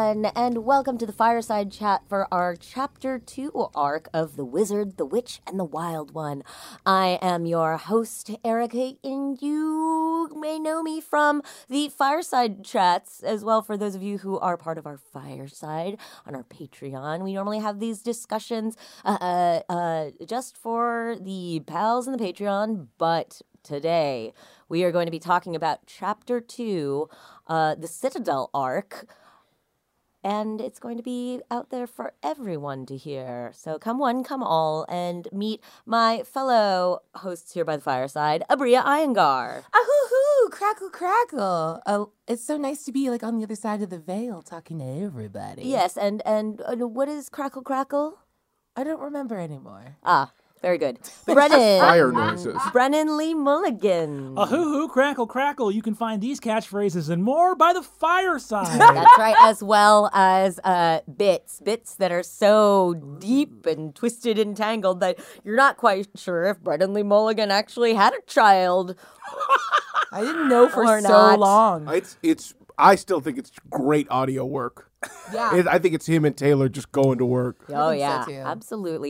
everyone, and welcome to the Fireside Chat for our Chapter 2 arc of The Wizard, the Witch, and the Wild One. I am your host, Erica, and you may know me from the Fireside Chats as well. For those of you who are part of our Fireside on our Patreon, we normally have these discussions just for the pals in the Patreon, but today we are going to be talking about Chapter 2, the Citadel arc, and it's going to be out there for everyone to hear. So come one, come all, and meet my fellow hosts here by the fireside, Abria Iyengar. Ahoo-hoo, crackle, crackle. Oh, it's so nice to be on the other side of the veil talking to everybody. Yes, and what is crackle, crackle? I don't remember anymore. Ah, very good. Brennan. Fire noises. Brennan Lee Mulligan. Hoo-hoo, crackle, crackle. You can find these catchphrases and more by the fireside. That's right, as well as bits that are so deep and twisted and tangled that you're not quite sure if Brennan Lee Mulligan actually had a child. I didn't know for Or so not. long. I still think it's great audio work. Yeah. I think it's him and Taylor just going to work. Oh, think so, yeah, too. absolutely.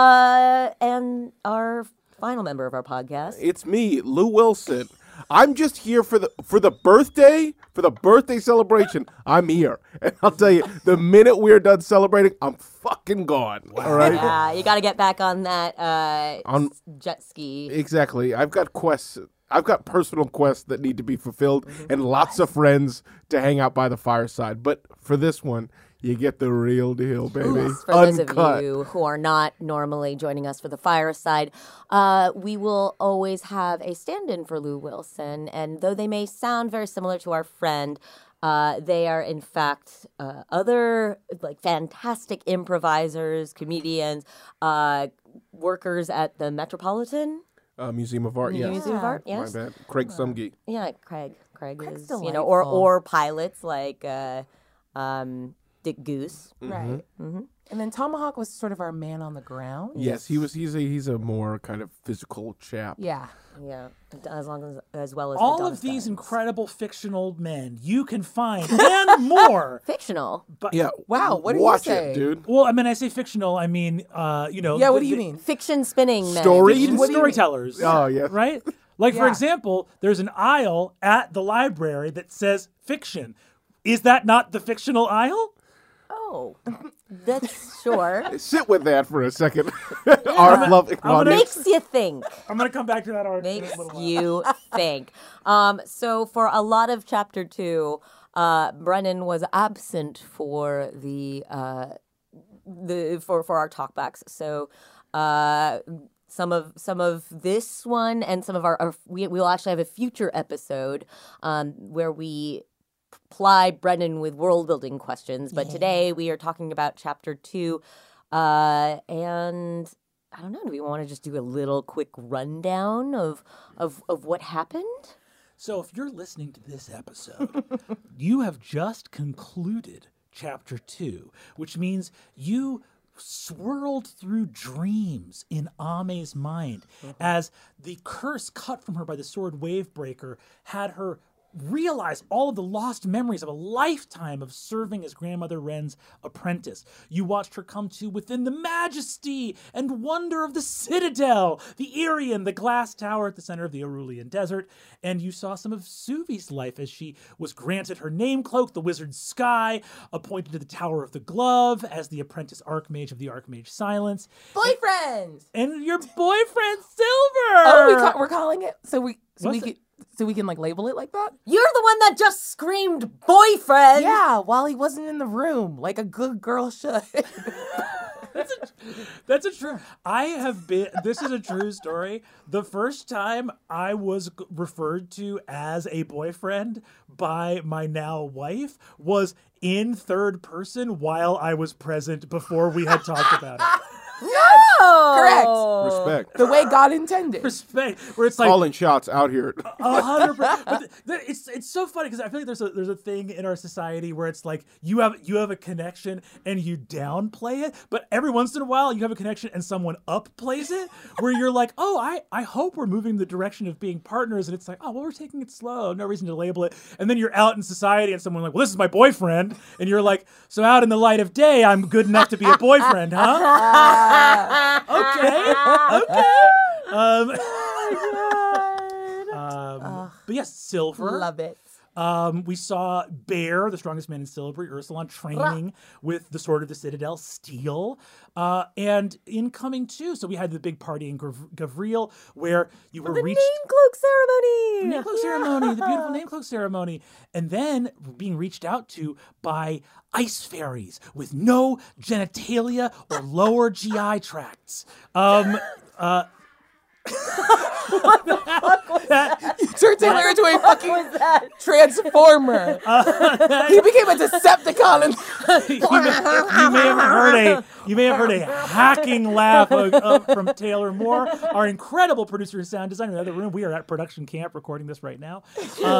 And our final member of our podcast. It's me, Lou Wilson. I'm just here for the birthday celebration. I'm here. And I'll tell you, the minute we're done celebrating, I'm fucking gone. All right? Yeah, you got to get back on that jet ski. Exactly. I've got quests. I've got personal quests that need to be fulfilled and lots of friends to hang out by the fireside. But for this one, you get the real deal, baby. For those of you who are not normally joining us for the fireside, we will always have a stand-in for Lou Wilson. And though they may sound very similar to our friend, they are in fact other fantastic improvisers, comedians, workers at the Metropolitan Museum of Art, yes. Museum of Art. My Yes, bad. Craig Sumge. yeah, Craig Craig's is delightful. or pilots like Dick Goose. Right. Mm-hmm. And then Tomahawk was sort of our man on the ground. Yes, he's a more kind of physical chap. Yeah. Yeah, as well as All Adonis of these Dimes. incredible fictional men you can find and more. Fictional. But Yeah. Wow, what did you Watch say? it, dude. Well, I mean, I say fictional. I mean, Yeah, what do you mean? Fiction spinning men. Story? fiction What do you mean? storytellers. Oh, yeah. Right? Like, for Yeah. example, there's an aisle at the library that says fiction. Is that not the fictional aisle? Oh, that's sure. Sit with that for a second. Our lovely audience. Makes you think. I'm going to come back to that article. in a Makes little while. you think. So for a lot of Chapter 2, Brennan was absent for for our talkbacks. So some of this one and some of we will actually have a future episode where we ply Brennan with world building questions. But today we are talking about Chapter 2, and I don't know. Do we want to just do a little quick rundown of what happened? So if you're listening to this episode, you have just concluded Chapter 2, which means you swirled through dreams in Ame's mind as the curse cut from her by the sword Wavebreaker had her realize all of the lost memories of a lifetime of serving as Grandmother Wren's apprentice. You watched her come to within the majesty and wonder of the Citadel, the Irian, the glass tower at the center of the Arulian Desert, and you saw some of Suvi's life as she was granted her name cloak, the Wizard's Sky, appointed to the Tower of the Glove as the apprentice Archmage of the Archmage Silence, Boyfriend! and your boyfriend Silver! Oh, we're calling it? So we What's can label it like that? You're the one that just screamed boyfriend. Yeah, while he wasn't in the room, like a good girl should. That's a true. This is a true story. The first time I was referred to as a boyfriend by my now wife was in third person while I was present before we had talked about it. No! Respect. The way God intended. Respect. Where it's like Calling shots out here. 100%. But it's so funny because I feel like there's a thing in our society where it's like you have a connection and you downplay it, but every once in a while you have a connection and someone upplays it, where you're like, oh, I hope we're moving in the direction of being partners, and it's like, oh, well, we're taking it slow, no reason to label it, and then you're out in society and someone like, well, this is my boyfriend, and you're like, so out in the light of day, I'm good enough to be a boyfriend, huh? Okay. But yes, Silver. Love it. We saw Bear, the strongest man in Silbury, Ursulon, training with the Sword of the Citadel, Steel. And incoming too, so we had the big party in Gavriel where you were reached... Name cloak ceremony! Name cloak ceremony, the beautiful name cloak ceremony. And then being reached out to by ice fairies with no genitalia or lower GI tracts. You turned Taylor into a fucking transformer. He became a Decepticon. And you may have heard a hacking laugh from Taylor Moore, our incredible producer and sound designer in the other room. We are at production camp recording this right now.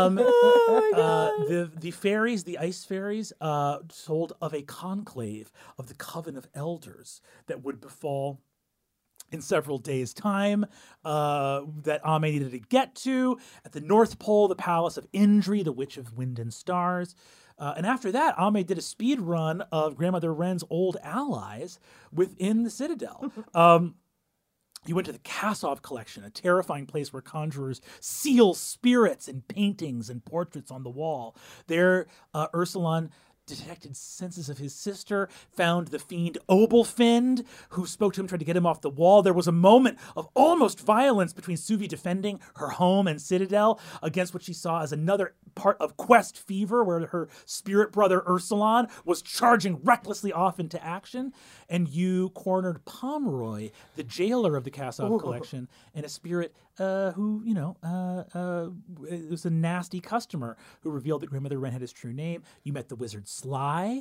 The fairies, the ice fairies, told of a conclave of the Coven of Elders that would befall in several days' time, that Ame needed to get to. At the North Pole, the palace of Indri, the Witch of Wind and Stars. And after that, Ame did a speed run of Grandmother Wren's old allies within the Citadel. You went to the Kasov collection, a terrifying place where conjurers seal spirits in paintings and portraits on the wall. There, Ursulon detected senses of his sister, found the fiend Obelfind, who spoke to him, tried to get him off the wall. There was a moment of almost violence between Suvi defending her home and Citadel against what she saw as another part of Quest Fever, where her spirit brother Ursulon was charging recklessly off into action. And you cornered Pomeroy, the jailer of the Kasov collection, and a spirit who, it was a nasty customer who revealed that Grandmother Wren had his true name. You met the wizard Sly,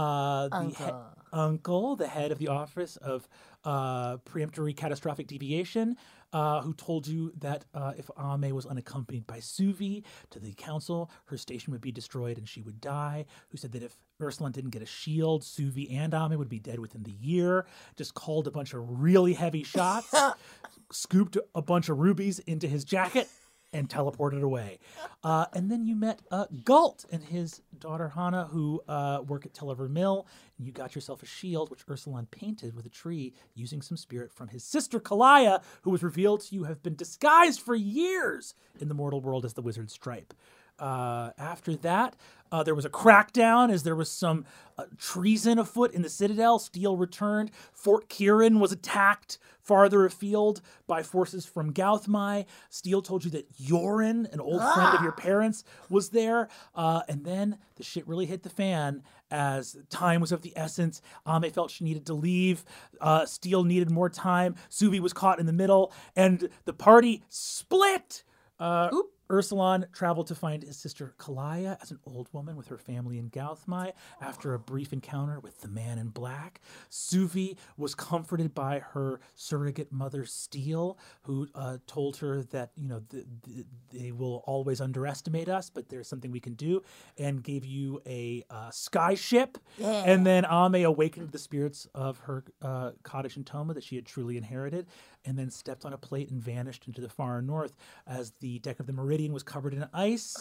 Uncle, the head of the Office of Preemptory Catastrophic Deviation, who told you that if Ame was unaccompanied by Suvi to the council, her station would be destroyed and she would die. Who said that if Ursulon didn't get a shield, Suvi and Ame would be dead within the year. Just called a bunch of really heavy shots, scooped a bunch of rubies into his jacket, and teleported away. And then you met Galt and his daughter Hana, who work at Telliver Mill. And you got yourself a shield, which Ursulon painted with a tree using some spirit from his sister Kalaya, who was revealed to you have been disguised for years in the mortal world as the Wizard Stripe. After that, there was a crackdown as there was some treason afoot in the Citadel. Steel returned. Fort Kieran was attacked farther afield by forces from Gauthmai. Steel told you that Yorin, an old friend of your parents, was there. And then the shit really hit the fan as time was of the essence. Ame felt she needed to leave. Steel needed more time. Suvi was caught in the middle. And the party split. Ursulon traveled to find his sister Kalaya as an old woman with her family in Gauthmai after a brief encounter with the man in black. Suvi was comforted by her surrogate mother Steel, who told her that, they will always underestimate us, but there's something we can do, and gave you a sky ship. Yeah. And then Ame awakened the spirits of her cottage in Toma that she had truly inherited, and then stepped on a plate and vanished into the far north as the deck of the Meridian was covered in ice,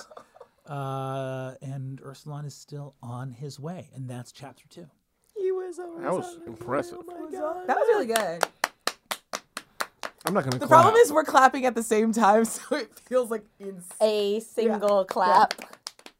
and Ursulon is still on his way, and that's chapter 2. That was impressive. Oh that was really good. I'm not going to The problem is we're clapping at the same time, so it feels like a single clap. Yeah.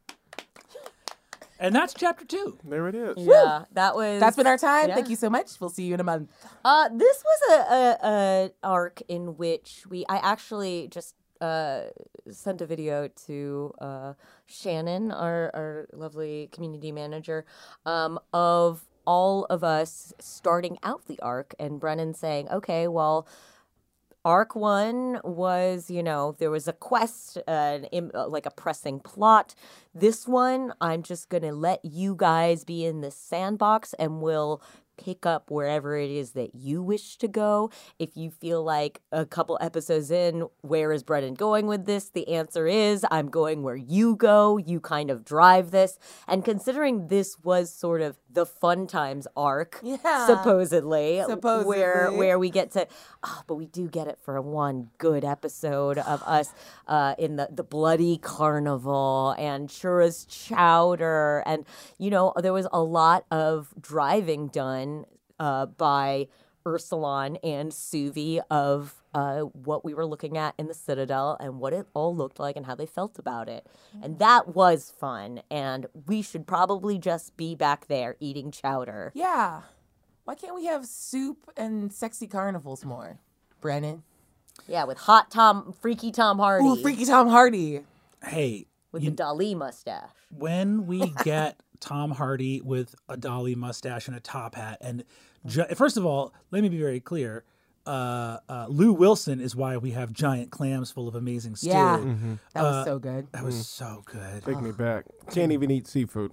And that's chapter 2. There it is. Yeah, that's been our time. Yeah. Thank you so much. We'll see you in a month. This was a arc in which I actually just sent a video to Shannon, our lovely community manager, of all of us starting out the arc, and Brennan saying, okay, well, Arc 1 was, there was a quest, like a pressing plot. This one, I'm just going to let you guys be in this sandbox and we'll pick up wherever it is that you wish to go. If you feel like a couple episodes in, where is Brennan going with this? The answer is, I'm going where you go. You kind of drive this. And considering this was sort of the Fun Times arc, supposedly, where we get to, but we do get it for one good episode of us in the bloody carnival and Chura's chowder. And, there was a lot of driving done by Ursulon and Suvi of what we were looking at in the Citadel and what it all looked like and how they felt about it. And that was fun. And we should probably just be back there eating chowder. Yeah. Why can't we have soup and sexy carnivals more, Brennan? Yeah, with freaky Tom Hardy. Ooh, freaky Tom Hardy. Hey, with the Dali mustache. When we get Tom Hardy with a Dolly mustache and a top hat, and first of all, let me be very clear. Lou Wilson is why we have giant clams full of amazing stew. Yeah, that was so good. That was so good. Take me back. Can't even eat seafood.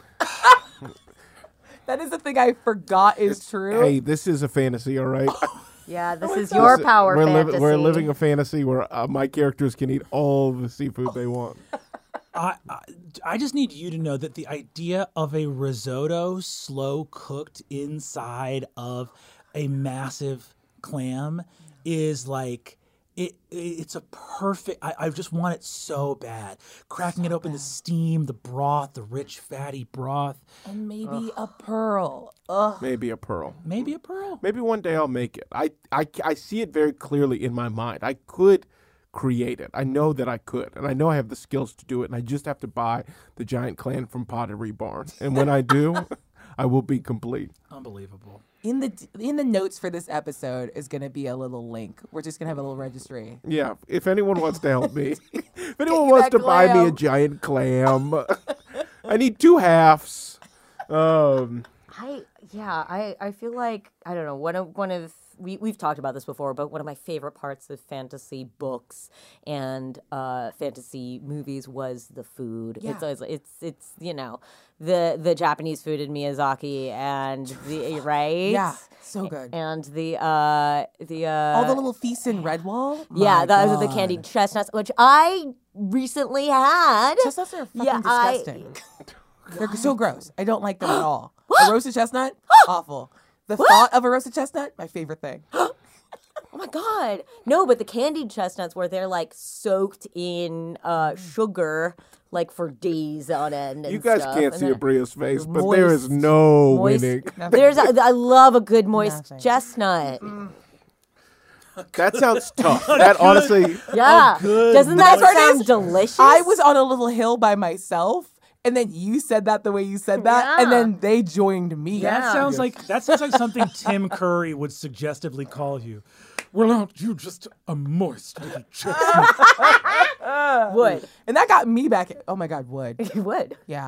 That is the thing I forgot is true. Hey, this is a fantasy, all right? Yeah, this is your power fantasy. We're living a fantasy where my characters can eat all the seafood they want. I just need you to know that the idea of a risotto slow cooked inside of a massive clam is like it's a perfect. I just want it so bad. Cracking it open, the steam, the broth, the rich fatty broth, and maybe a pearl. Maybe a pearl. Maybe a pearl. Maybe one day I'll make it. I see it very clearly in my mind. I could create it. I know that I could, and I know I have the skills to do it, and I just have to buy the giant clam from Pottery Barn. And when I do, I will be complete. Unbelievable. In the notes for this episode is going to be a little link. We're just going to have a little registry. Yeah, if anyone wants to help me, if anyone wants to buy me a giant clam, I need 2 halves. I feel like, I don't know, one of we've talked about this before, but one of my favorite parts of fantasy books and fantasy movies was the food. Yeah. It's the Japanese food in Miyazaki and the right. Yeah, so good. And the all the little feasts in Redwall. Yeah, those are the candied chestnuts, which I recently had. Chestnuts are fucking disgusting. They're so gross. I don't like them at all. A roasted chestnut, awful. The thought of a roasted chestnut, my favorite thing. Oh my God. No, but the candied chestnuts where they're like soaked in sugar like for days on end. You guys can't see Abria's face, but moist, there is no winning. I love a good moist chestnut. That sounds tough. That honestly. Yeah. Doesn't that sound delicious? I was on a little hill by myself. And then you said that the way you said that, and then they joined me. That sounds like something Tim Curry would suggestively call you. Well, aren't you just a moist little chestnut? Would. And that got me back. Oh my God, would. You would. Yeah.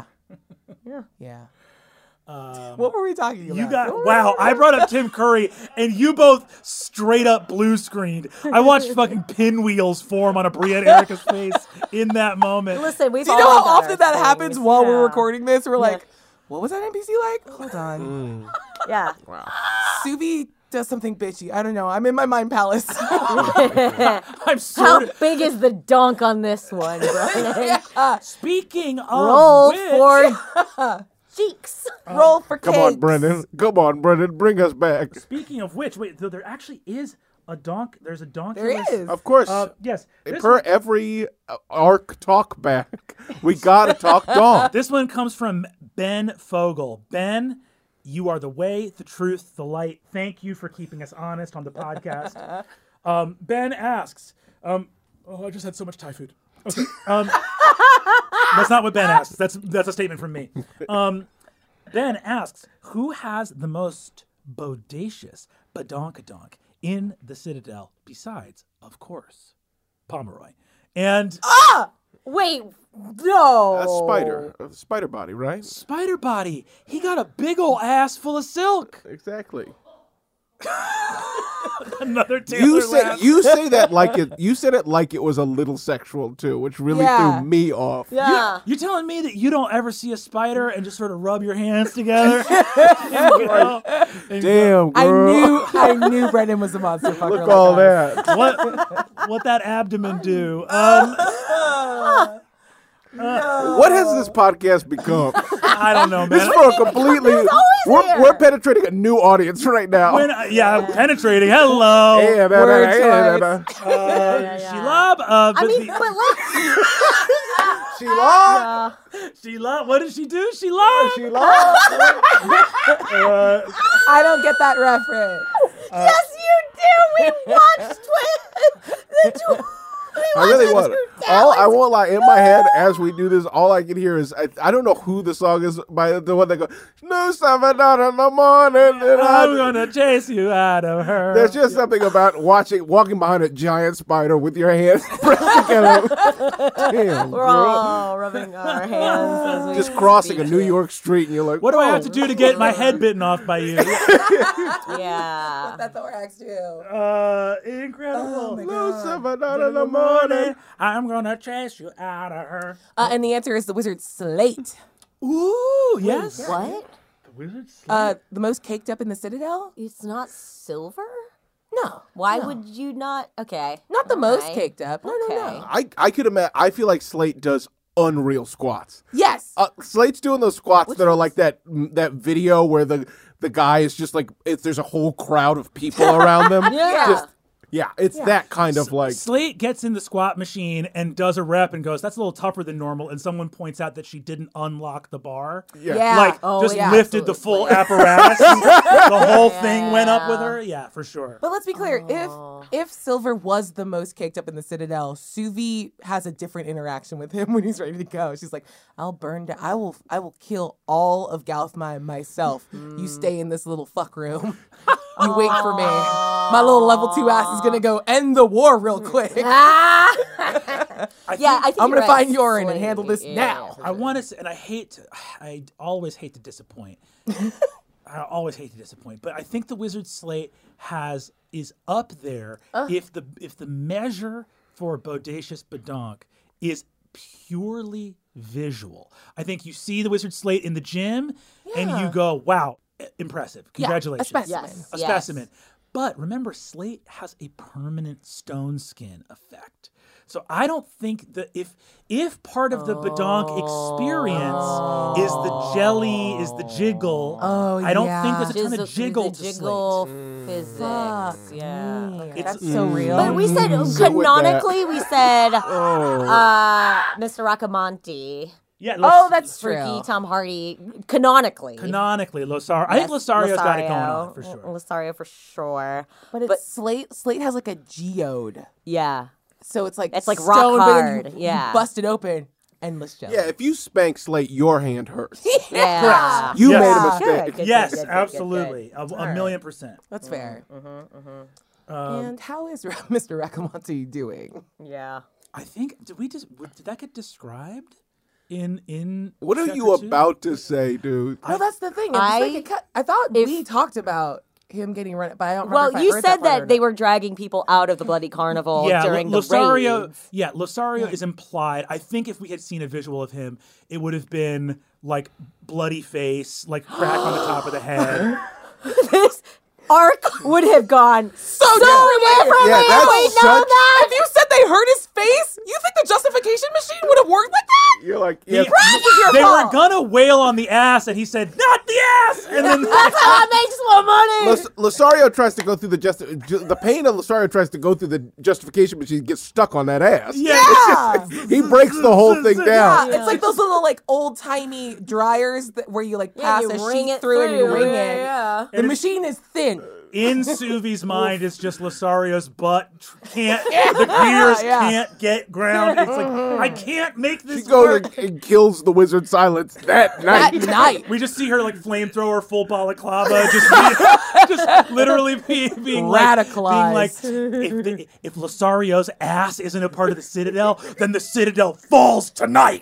What were we talking about? Wow, I brought up Tim Curry, and you both straight up blue screened. I watched fucking pinwheels form on Abria and Erica's face in that moment. Listen, we've Do you know how often that happens while we're recording this? We're like, what was that NPC like? Hold on. Yeah. Wow. Suvi does something bitchy. I don't know. I'm in my mind palace. I'm How big is the donk on this one, bro? Speaking of Roll which, for cheeks. Roll for Come cakes. on, Brennan. Bring us back. Speaking of which, wait, so there actually is a donk. There's a donk. There is. Of course. Yes. Per every arc talk back, we gotta talk donk. This one comes from Ben Fogel. Ben, you are the way, the truth, the light. Thank you for keeping us honest on the podcast. Ben asks, I just had so much Thai food. Okay. That's not what Ben asks. That's a statement from me. Ben asks, who has the most bodacious badonkadonk in the Citadel besides, of course, Pomeroy? And Wait, no. A spider body, right? Spider Body, he got a big ol' ass full of silk. Exactly. Another Taylor laugh. You say that like it. You said it like it was a little sexual too, which really Yeah. threw me off. Yeah. You're telling me that you don't ever see a spider and just sort of rub your hands together? You know? And Damn, I girl. knew Brendan was a monster fucker. Look like all us. that. what that abdomen do? What has this podcast become? I don't know, This man. is for a completely. there. We're penetrating a new audience right now. Penetrating. Hello. Yeah, Word that. Sheila. I mean, but like, Sheila. Sheila. What did she do? Sheila. Sheila. I don't get that reference. yes, you do. We watched I really want it. I won't lie. In my head, as we do this, all I can hear is I don't know who the song is by the one that goes "No 7 out in the morning." And I'm gonna chase you out of her. there's just something about walking behind a giant spider with your hands pressed together. Damn, We're girl. all rubbing our hands. As we Just crossing a speak. New York street, and you're like, What do I have to do to get my head bitten off by you? Yeah. That thorax too. Incredible. No 7 out in the morning. I'm gonna chase you out of her. And the answer is the wizard Slate. Ooh, yes. What? The wizard's The most caked up in the Citadel? It's not silver? No. Why no. would you not? Okay. Not the most Alright. caked up. No, Okay. no. I could imagine. I feel like Slate does unreal squats. Yes. Slate's doing those squats that are like that video where the guy is just like there's a whole crowd of people around them. Yeah. It's that kind of like. Slate gets in the squat machine and does a rep and goes, "That's a little tougher than normal." And someone points out that she didn't unlock the bar. Yeah. Like Oh, just yeah, lifted the full apparatus. And the whole thing went up with her. Yeah, for sure. But let's be clear, if Silver was the most caked up in the Citadel, Suvi has a different interaction with him when he's ready to go. She's like, "I'll burn down. I will kill all of Galthmy myself. You stay in this little fuck room. You wait for me. My little level 2 ass is gonna go end the war real quick. I think I'm you're gonna right. find Yoren and Slate. handle this now." I want to say, and I always hate to disappoint. I always hate to disappoint, but I think the Wizard Slate is up there if the measure for Bodacious Badonk is purely visual. I think you see the Wizard Slate in the gym and you go, "Wow, impressive. Congratulations." a specimen. Yes. A specimen. But remember, Slate has a permanent stone skin effect. So I don't think that if part of the Badonk experience is the jelly, is the jiggle, I don't think there's a ton of jiggle to jiggle Slate. physics. Yeah. That's so real. But we said canonically, we said Mr. Rockamonte. Yeah, Oh, that's true. Freaky Tom Hardy. Canonically. Lothario. I think Lothario's got it going on for sure. Lothario for sure. But Slate has like a geode. Yeah. So it's like It's like stone, rock but then hard, you yeah. bust it open, endless jelly. Yeah, if you spank Slate, your hand hurts. Yeah. You Yes. made a Good, mistake. good, Yes, good, good, absolutely. good, A million percent. That's fair. And how is Mr. Raccamonte doing? Yeah. I think did that get described in What are chapter you 2? about to say, dude? No, that's the thing. I thought we talked about him getting run, but I don't remember. Well, if I you heard said that, part or that they not. were dragging people out of the bloody carnival during the Lothario. raids. Yeah, Lothario is implied. I think if we had seen a visual of him, it would have been like bloody face, like crack on the top of the head. This arc would have gone so differently. differently. Yeah, that's we know such- that. If you said they hurt his face, you think the justification machine would have worked with that? You're like, He- yeah, they were fault. gonna wail on the ass, and he said, "Not the ass," and then That's how I make some money. Lothario tries to go through the pain of Lothario tries to go through the justification machine, gets stuck on that ass. Yeah. He breaks the whole thing down. It's like those little like old timey dryers where you like pass you a ring sheet it through and you through. ring Yeah, it. yeah. The machine is thin. in Suvi's mind, it's just Lothario's butt the gears can't get ground. It's like I can't make She this goes work. and kills the wizard Silence that night. At night. We just see her like flamethrower, full balaclava, just literally being Radicalized. like, if Lothario's ass isn't a part of the Citadel, then the Citadel falls tonight.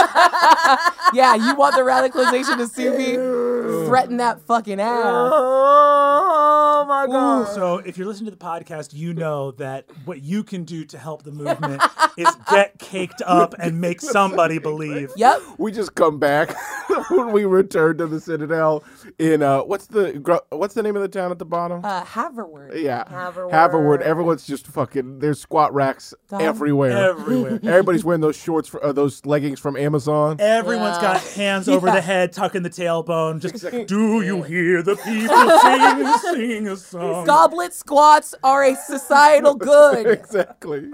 Yeah, you want the radicalization of Suvi? Threaten that fucking ass. Oh Oh my god. So if you're listening to the podcast, you know that what you can do to help the movement is get caked up and make somebody believe. Yep. We just come back when we return to the Citadel in what's the name of the town at the bottom? Haverward. Yeah, Haverward. Haverward. Everyone's just fucking. There's squat racks everywhere. Everywhere. Everybody's wearing those shorts, those leggings from Amazon. Everyone's got hands over the head, tucking the tailbone. Just, do you hear the people singing a song? Goblet squats are a societal good. Exactly.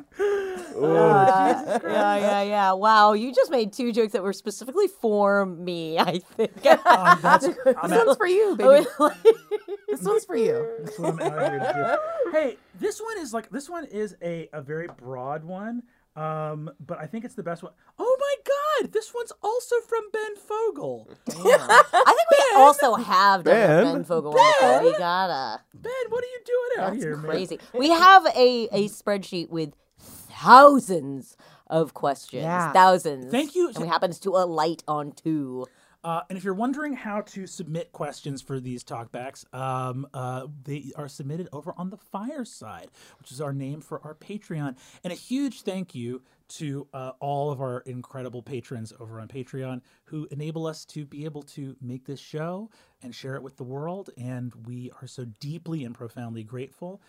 Yeah. Wow, you just made two jokes that were specifically for me, I think. This one's for you, baby. This one's for you. That's what I'm out here to do. Hey, this one is a very broad one. But I think it's the best one. Oh my God! This one's also from Ben Fogel. I think we also have done Ben. a Ben Fogel one before. We gotta. Ben, what are you doing out That's here, man? crazy. We have a spreadsheet with thousands of questions. Yeah. Thousands. Thank you. And we happens to alight on two. And if you're wondering how to submit questions for these talkbacks, they are submitted over on the Fireside, which is our name for our Patreon. And a huge thank you to all of our incredible patrons over on Patreon who enable us to be able to make this show and share it with the world. And we are so deeply and profoundly grateful.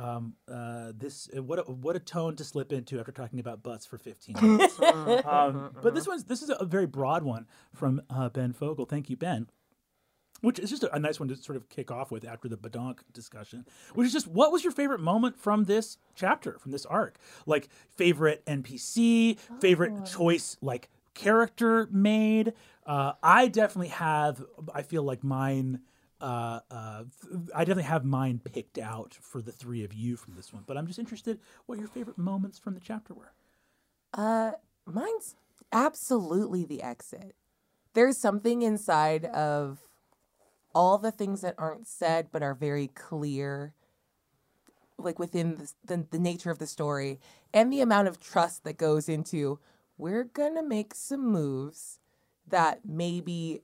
What a tone to slip into after talking about butts for 15 minutes. But this is a very broad one from Ben Fogel. Thank you, Ben. Which is just a nice one to sort of kick off with after the Badonk discussion. Which is just, what was your favorite moment from this chapter, from this arc? Like favorite NPC, favorite choice, like character made. I definitely have. I feel like mine. I definitely have mine picked out for the three of you from this one, but I'm just interested what your favorite moments from the chapter were. Mine's absolutely the exit. There's something inside of all the things that aren't said but are very clear, like within the nature of the story and the amount of trust that goes into, we're gonna make some moves that maybe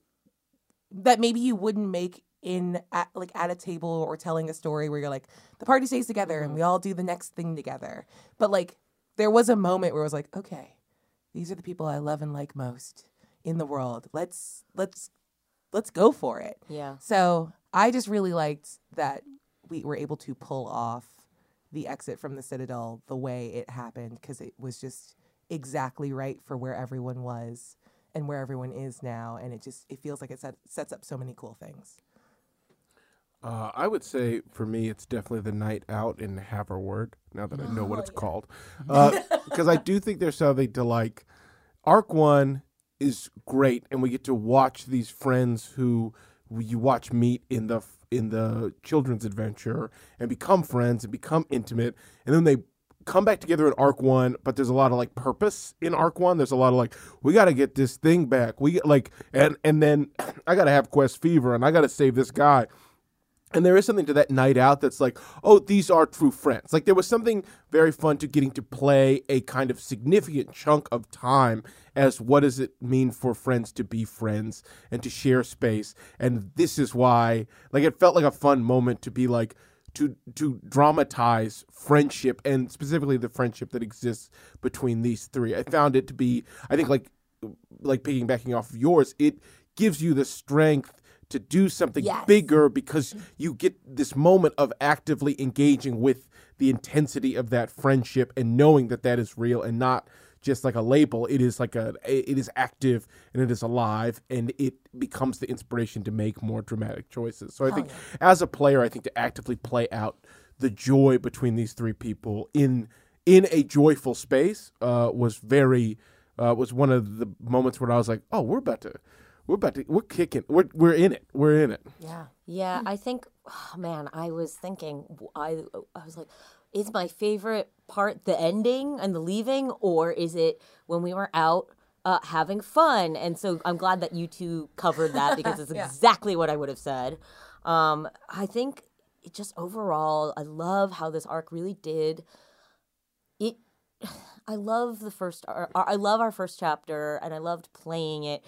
you wouldn't make at a table or telling a story where you're like, the party stays together and we all do the next thing together. But like, there was a moment where I was like, okay, these are the people I love and like most in the world. Let's go for it. Yeah. So I just really liked that we were able to pull off the exit from the Citadel the way it happened, because it was just exactly right for where everyone was and where everyone is now. And it feels like it sets up so many cool things. I would say for me, it's definitely the night out in Haverward. Now that I know what it's called, because I do think there's something to like. Arc 1 is great, and we get to watch these friends who you watch meet in the children's adventure and become friends and become intimate, and then they come back together in Arc 1. But there's a lot of like purpose in Arc 1. There's a lot of like, we got to get this thing back. We get like, and then I got to have quest fever, and I got to save this guy. And there is something to that night out that's like, oh, these are true friends. Like, there was something very fun to getting to play a kind of significant chunk of time as what does it mean for friends to be friends and to share space. And this is why, like, it felt like a fun moment to be like, to dramatize friendship, and specifically the friendship that exists between these three. I found it to be, I think, like piggybacking off of yours, it gives you the strength to do something bigger, because you get this moment of actively engaging with the intensity of that friendship and knowing that that is real and not just like a label. It is like it is active and it is alive, and it becomes the inspiration to make more dramatic choices. So I think as a player, I think to actively play out the joy between these three people in a joyful space was one of the moments where I was like, oh, we're kicking. We're in it. We're in it. Yeah. Yeah. I think, oh, man, I was thinking, I was like, is my favorite part the ending and the leaving, or is it when we were out having fun? And so I'm glad that you two covered that, because it's exactly what I would have said. I think it just overall, I love how this arc really did it. I love the first. I love our first chapter, and I loved playing it.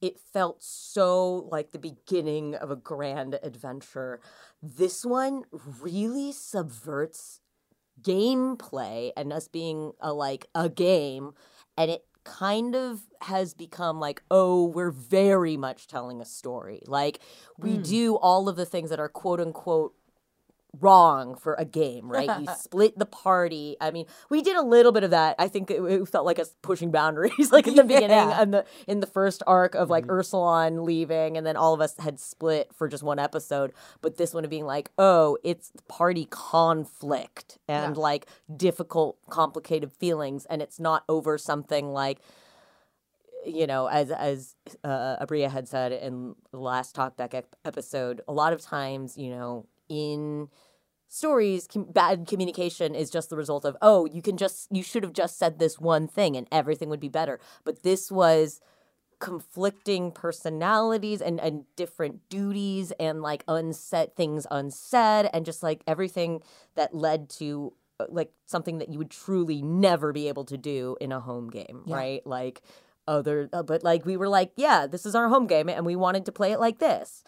it felt so like the beginning of a grand adventure. This one really subverts gameplay and us being a game, and it kind of has become like, oh, we're very much telling a story. Like, we do all of the things that are quote unquote wrong for a game, right? You split the party. I mean, we did a little bit of that. I think it felt like us pushing boundaries, like in the beginning and in the first arc of like Ursulon leaving, and then all of us had split for just one episode. But this one of being like, oh, it's party conflict and like difficult, complicated feelings, and it's not over something like, you know, as Abria had said in the last Talkback episode, a lot of times, you know, in stories, bad communication is just the result of, oh, you should have just said this one thing and everything would be better. But this was conflicting personalities and different duties and like things unsaid and just like everything that led to like something that you would truly never be able to do in a home game, right? Like but like we were like, yeah, this is our home game and we wanted to play it like this.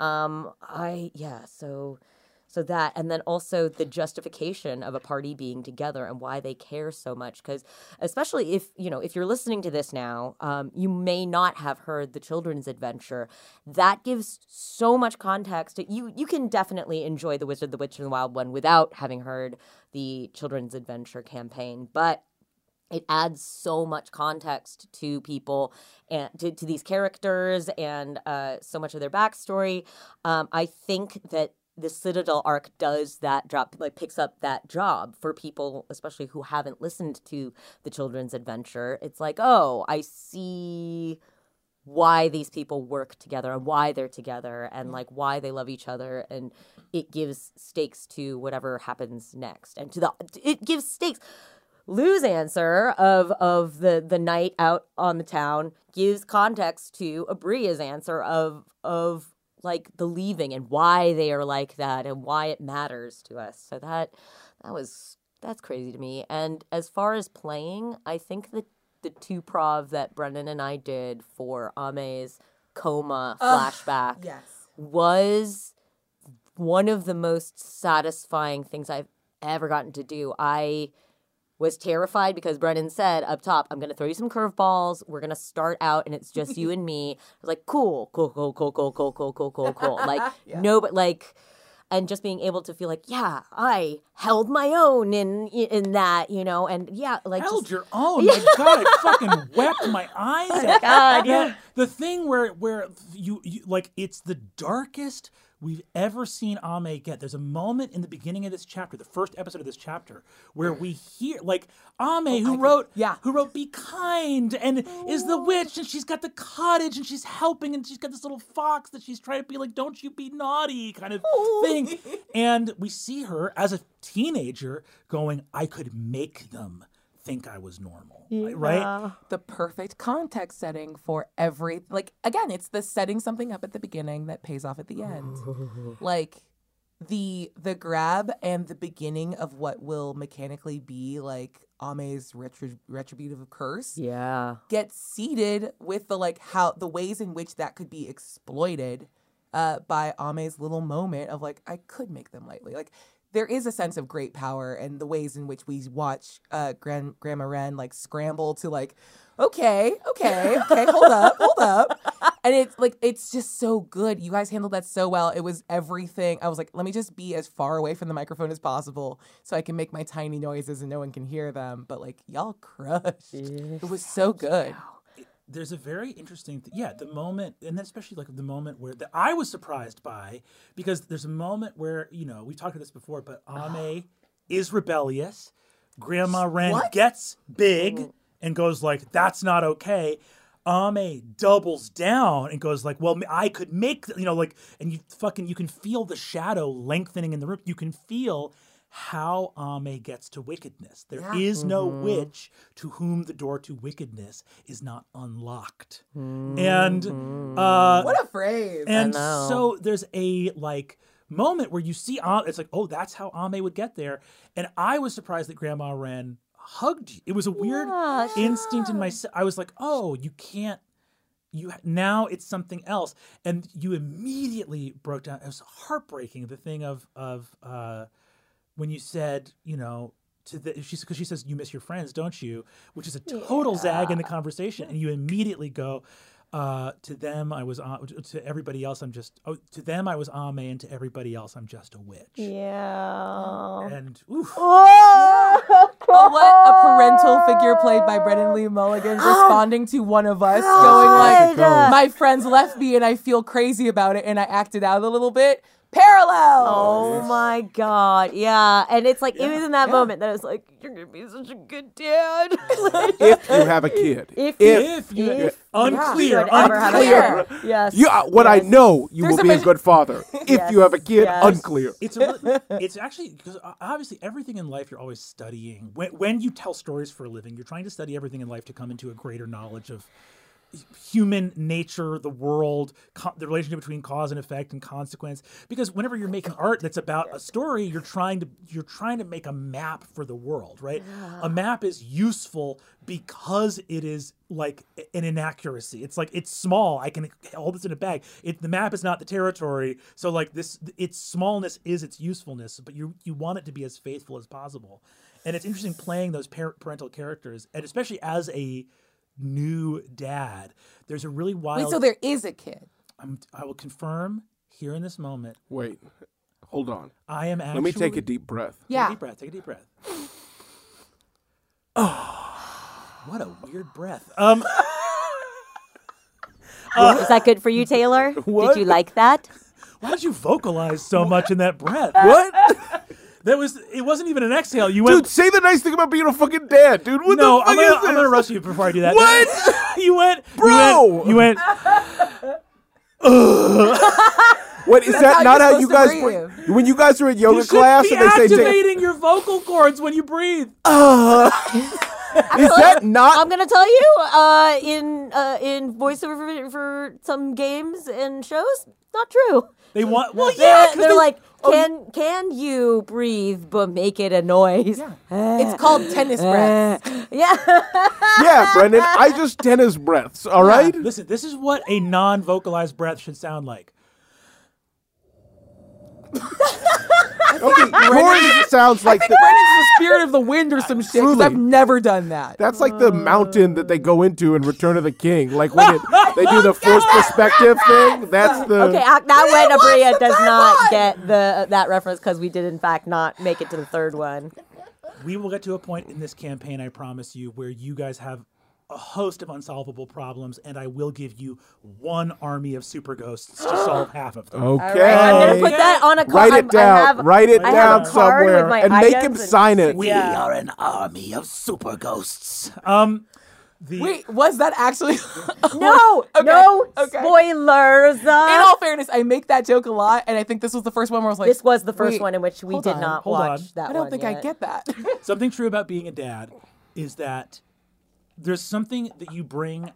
So that, and then also the justification of a party being together and why they care so much. Because especially if you're listening to this now, you may not have heard the children's adventure. That gives so much context. You can definitely enjoy The Wizard, the Witch, and the Wild One without having heard the children's adventure campaign. But it adds so much context to people and to these characters and so much of their backstory. I think that the Citadel arc does that job, like picks up that job for people, especially who haven't listened to the children's adventure. It's like, oh, I see why these people work together and why they're together and like why they love each other, and it gives stakes to whatever happens next, and it gives stakes. Lou's answer of the night out on the town gives context to Abria's answer of like the leaving and why they are like that and why it matters to us. So that's crazy to me. And as far as playing, I think that the 2-prov that Brendan and I did for Ame's coma flashback was one of the most satisfying things I've ever gotten to do. I was terrified because Brendan said up top, I'm going to throw you some curveballs. We're going to start out and it's just you and me. I was like, cool. Like, no, but like, and just being able to feel like, yeah, I held my own in that, you know, and yeah, like held your own. My God, I fucking wept my eyes out. God, yeah. The thing where you like, it's the darkest we've ever seen Ame get. There's a moment in the beginning of this chapter, the first episode of this chapter, where we hear like Ame, who wrote "Be Kind" and is the witch, and she's got the cottage, and she's helping, and she's got this little fox that she's trying to be like, "Don't you be naughty," kind of thing. And we see her as a teenager going, "I could make them think I was normal," right? The perfect context setting for every, like, again, it's the setting something up at the beginning that pays off at the end. Like the grab and the beginning of what will mechanically be like Ame's retributive curse. Yeah. Gets seeded with the ways in which that could be exploited by Ame's little moment of like, I could make them lightly. Like, there is a sense of great power and the ways in which we watch Grandma Wren like scramble to like, okay, hold up. And it's just so good. You guys handled that so well. It was everything. I was like, let me just be as far away from the microphone as possible so I can make my tiny noises and no one can hear them. But like, y'all crushed. It was so good. There's a very interesting, the moment, and especially like the moment where that I was surprised by, because there's a moment where, you know, we talked about this before, but Ame is rebellious. Grandma Wren gets big and goes like, that's not okay. Ame doubles down and goes like, well, I could make, you know, like, and you can feel the shadow lengthening in the room. You can feel how Ame gets to wickedness. There is no witch to whom the door to wickedness is not unlocked. And what a phrase. And so there's a like moment where you see it's like, oh, that's how Ame would get there. And I was surprised that Grandma Wren hugged you. It was a weird instinct in my, I was like, oh, you can't now it's something else, and you immediately broke down. It was heartbreaking. The thing of when you said, because she says you miss your friends, don't you? Which is a total zag in the conversation, and you immediately go, to them I was to everybody else I'm just to them I was Ame, and to everybody else I'm just a witch. Yeah. And oof. What a parental figure played by Brennan Lee Mulligan responding to one of us, going like, "My friends left me and I feel crazy about it, and I acted out a little bit." Parallel. Oh my God. Yeah. And it's like, it was in that moment that I was like, you're going to be such a good dad. If you have a kid. If you unclear. Yes. I know you There's will be a good father. If you have a kid, Yes. unclear. It's actually, because obviously everything in life you're always studying. When you tell stories for a living, you're trying to study everything in life to come into a greater knowledge of human nature, the world, the relationship between cause and effect and consequence. Because whenever you're making art that's about a story, you're trying to make a map for the world, right? A map is useful because it is like an inaccuracy. It's like, it's small. I can hold this in a bag. The map is not the territory. So like its smallness is its usefulness, but you want it to be as faithful as possible. And it's interesting playing those parental characters, and especially as a new dad, there's a really wild. Wait, so there is a kid. I will confirm here in this moment. Wait, hold on. I am actually. Let me take a deep breath. Yeah. Take a deep breath. Oh, what a weird breath. Is that good for you, Taylor? What? Did you like that? Why did you vocalize so much in that breath? What? It wasn't even an exhale. You Dude, went. say the nice thing about being a fucking dad, dude. What No, the fuck is this? I'm gonna rush you before I do that. What? You went, Bro! You went. What is that? how Not you're how you supposed guys to breathe. when you guys are in yoga You should class be and they say take, activating your vocal cords when you breathe. is that not I'm gonna tell you, in voiceover for some games and shows, not true. They want. Well, They're like, can you breathe but make it a noise? It's called tennis breath. Yeah. Yeah, Brendan, I just tennis breaths, all right? Listen, this is what a non-vocalized breath should sound like. Okay, yours sounds like Brennan's the spirit of the wind or some shit, because Truly. I've never done that. that's like the mountain that they go into in Return of the King. Like when they do the forced perspective thing. That's the Okay, that when Abria does not get that reference because we did in fact not make it to the third one. We will get to a point in this campaign, I promise you, where you guys have a host of unsolvable problems, and I will give you one army of super ghosts to solve half of them. Okay. I'm gonna put that on a card. Write it down. Write it I have down a card with somewhere my and make him items and- sign it. We are an army of super ghosts. Wait, was that actually? No, Okay, no okay. spoilers. In all fairness, I make that joke a lot, and I think this was the first one where I was like, This was the first wait, one in which we hold did on, not hold watch on. that one. I don't think I yet. get that. Something true about being a dad is that there's something that you bring,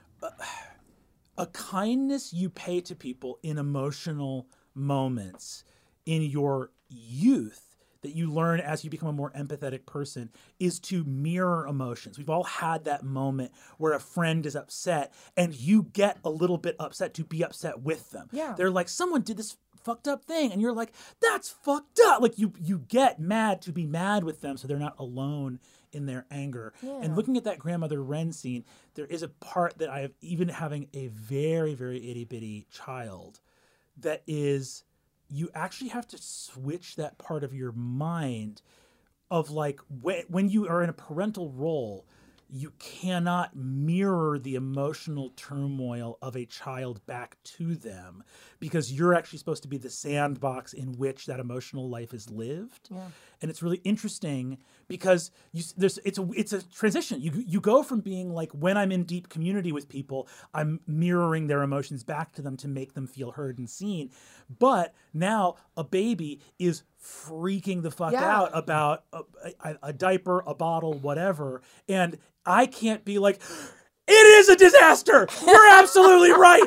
a kindness you pay to people in emotional moments in your youth that you learn as you become a more empathetic person is to mirror emotions. We've all had that moment where a friend is upset and you get a little bit upset to be upset with them. Yeah. They're like, someone did this fucked up thing, and you're like, that's fucked up. Like you get mad to be mad with them so they're not alone in their anger. And looking at that grandmother Wren scene, there is a part that I have, even having a very, very itty bitty child, that is, you actually have to switch that part of your mind of like, when you are in a parental role, you cannot mirror the emotional turmoil of a child back to them, because you're actually supposed to be the sandbox in which that emotional life is lived. Yeah. And it's really interesting because it's a transition. You go from being like, when I'm in deep community with people, I'm mirroring their emotions back to them to make them feel heard and seen. But now a baby is freaking the fuck out about a diaper, a bottle, whatever. And I can't be like, it is a disaster. You're absolutely right.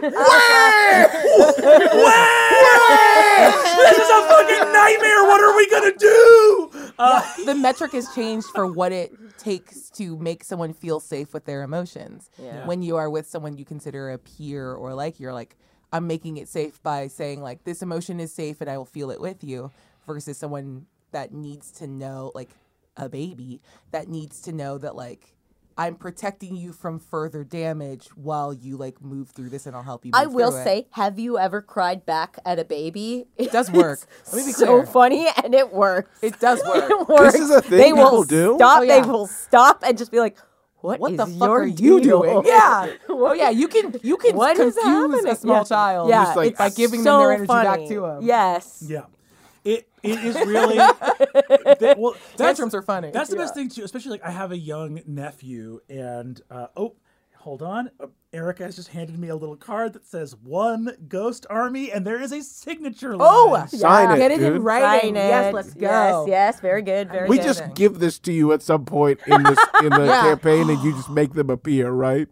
This is a fucking nightmare. What are we going to do? The metric has changed for what it takes to make someone feel safe with their emotions. Yeah. When you are with someone you consider a peer or like, you're like, I'm making it safe by saying like, this emotion is safe and I will feel it with you, versus someone that needs to know, like a baby that needs to know that like, I'm protecting you from further damage while you like move through this, and I'll help you move I will through it. say, have you ever cried back at a baby? It does work. Let me be so clear. funny, and it works. It does work. It works. This is a thing they will people do? Stop. Oh, yeah. They will stop and just be like, "What What is the fuck your are you deal?" doing? Yeah. Oh yeah, you can What is confuse happening? a small Yeah. child Yeah, Just like- it's by giving so them their energy funny. back to them. Yes. Yeah. It is really well. Tantrums are funny. That's the best thing too, especially like I have a young nephew, and hold on, Erica has just handed me a little card that says "One Ghost Army," and there is a signature line. Oh, Sign it, get it dude. in writing. Sign it. Yes, let's go. Yes, very good, very We good. just give this to you at some point in this in the Yeah. campaign, and you just make them appear, right?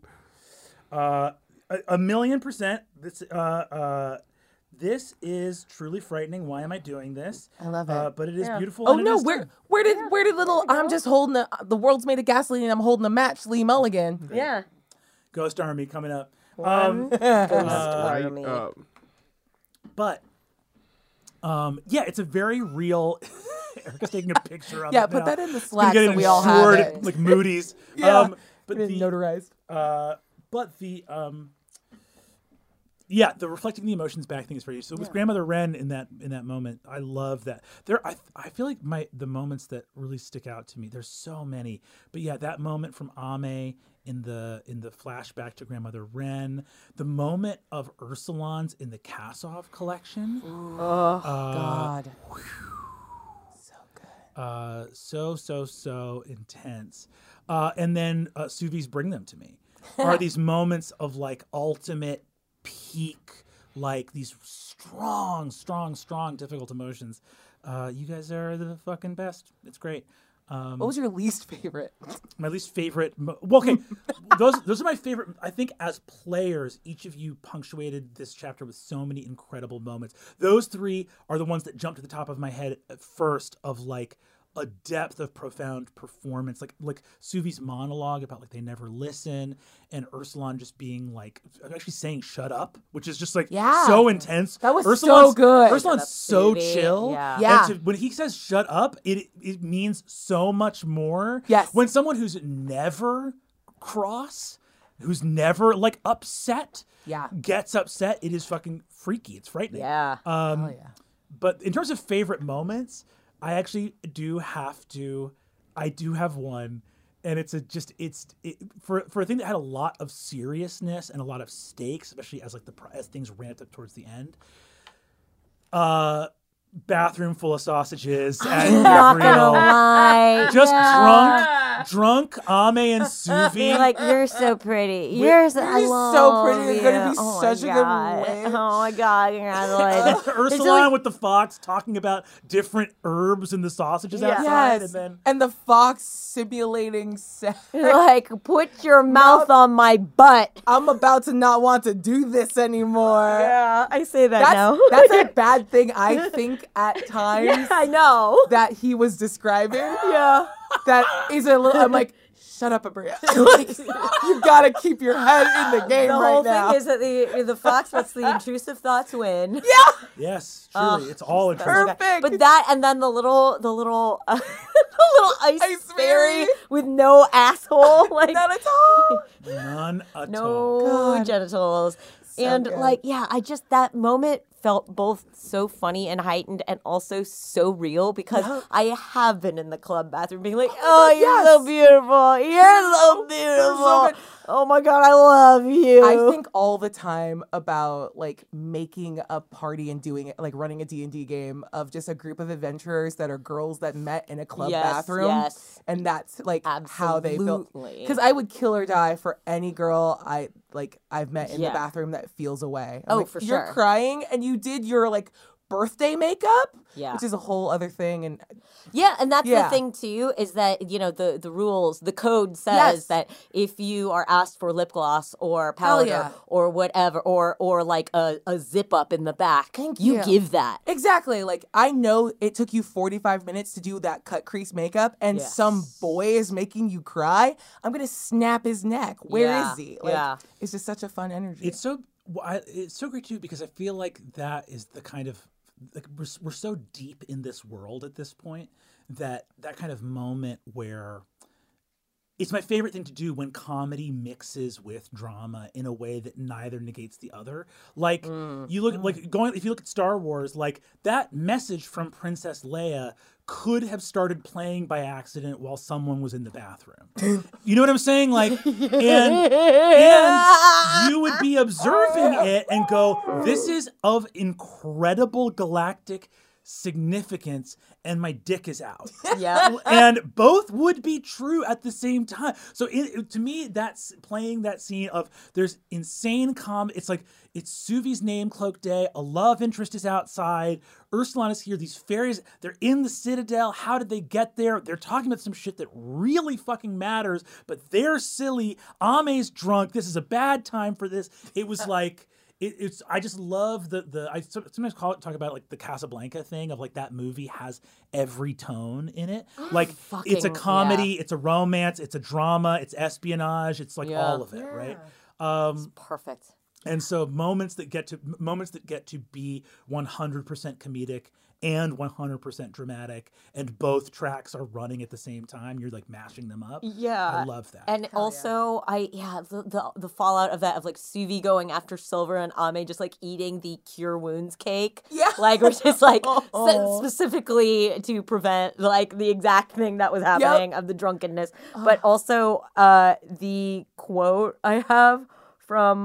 1,000,000%. This is truly frightening. Why am I doing this? I love it. But it is beautiful. Oh and it no, is where done. where did little I'm just holding the world's made of gasoline and I'm holding a match, Lee Mulligan. Yeah. Ghost Army coming up. Ghost Army. But yeah, it's a very real. Erica's taking a picture of Yeah, it put now. that in the It's Slack gonna so get we all have insured it. at, like Moody's. Yeah. But It's the notarized. yeah, the reflecting the emotions back thing is very. So with Grandmother Wren in that moment, I love that. I feel like the moments that really stick out to me. There's so many, but yeah, that moment from Ame in the flashback to Grandmother Wren, the moment of Ursulon's in the Kasov collection. God. So intense. And then Suvi's Bring Them to Me are these moments of like ultimate peak, like these strong, difficult emotions. You guys are the fucking best. It's great. What was your least favorite? My least favorite. Well, okay, those are my favorite. I think as players, each of you punctuated this chapter with so many incredible moments. Those three are the ones that jump to the top of my head at first, of like a depth of profound performance, like Suvi's monologue about like they never listen, and Ursulon just being like actually saying "shut up," which is just like so intense. That was Ursulon's so good. Ursulon's so baby. chill. Yeah. Yeah. And when he says "shut up," it means so much more. Yes. When someone who's never cross, who's never like upset, gets upset, it is fucking freaky. It's frightening. Yeah. But in terms of favorite moments, I actually do have one, and it's for a thing that had a lot of seriousness and a lot of stakes, especially as things ramped up towards the end. Bathroom full of sausages and Not gonna Gabriel. lie. Just Yeah. drunk Ame and Suvi. Be like, you're so pretty. You're so, I You're love so pretty. You're you. gonna be Oh such a my good God. witch. Oh my God, congratulations. Ursulon with the fox talking about different herbs in the sausages outside, Yes. and then And the fox simulating sex. Like, put your mouth on my butt. I'm about to not want to do this anymore. Yeah, I say that That's, now. that's a bad thing, I think, at times Yeah, I know. that he was describing. Yeah. That is a little, I'm like, shut up, Abria. Like, you gotta keep your head in the game The right whole now. thing is that the fox lets the intrusive thoughts win. yes, truly, it's all interesting. Perfect. But that, and then the little the little ice Ice fairy fairy. with no asshole, like Not at all. None at all. no God. genitals. So And good. like, yeah, that moment felt both so funny and heightened and also so real, because I have been in the club bathroom being like, oh, you're so beautiful. You're so beautiful. good. Oh my God, I love you. I think all the time about like making a party and doing it, like running a D&D game of just a group of adventurers that are girls that met in a club Yes, bathroom. yes. And that's like how they feel. Absolutely. Because I would kill or die for any girl I've met in Yeah. the bathroom that feels away. Oh, like, for You're sure. crying and you did your like birthday makeup, Yeah. which is a whole other thing. And Yeah, and that's Yeah. the thing too, is that, you know, the rules, the code says Yes. that if you are asked for lip gloss or Hell powder yeah. or whatever, or like a zip up in the back, Thank you you. give that. exactly, like, I know it took you 45 minutes to do that cut crease makeup, and Yes. some boy is making you cry. I'm gonna snap his neck. Where is Yeah. he? Like, Yeah. it's just such a fun energy. It's so great too because I feel like that is the kind of like we're so deep in this world at this point that kind of moment where it's my favorite thing to do when comedy mixes with drama in a way that neither negates the other. Like you look if you look at Star Wars, like that message from Princess Leia could have started playing by accident while someone was in the bathroom. You know what I'm saying? Like and you would be observing it and go, this is of incredible galactic significance and my dick is out. Yeah. And both would be true at the same time. So to me, that's playing that scene of there's insane it's like it's Suvi's name cloak day. A love interest is outside. Ursulon is here. These fairies, they're in the Citadel. How did they get there? They're talking about some shit that really fucking matters, but they're silly. Ame's drunk. This is a bad time for this. It was like it's. I just love I sometimes talk about like the Casablanca thing of like that movie has every tone in it. Like it's a Fucking, comedy, it's a romance, it's a drama, it's espionage, it's like Yeah. all of it, right? Perfect. And so moments that get to be 100% comedic and 100% dramatic, and both tracks are running at the same time. You're like mashing them up. Yeah. I love that. And also, the fallout of that, of like Suvi going after Silver and Ame just like eating the Cure Wounds cake. Yeah. Like, which is like specifically to prevent like the exact thing that was happening of the drunkenness. But also, the quote I have from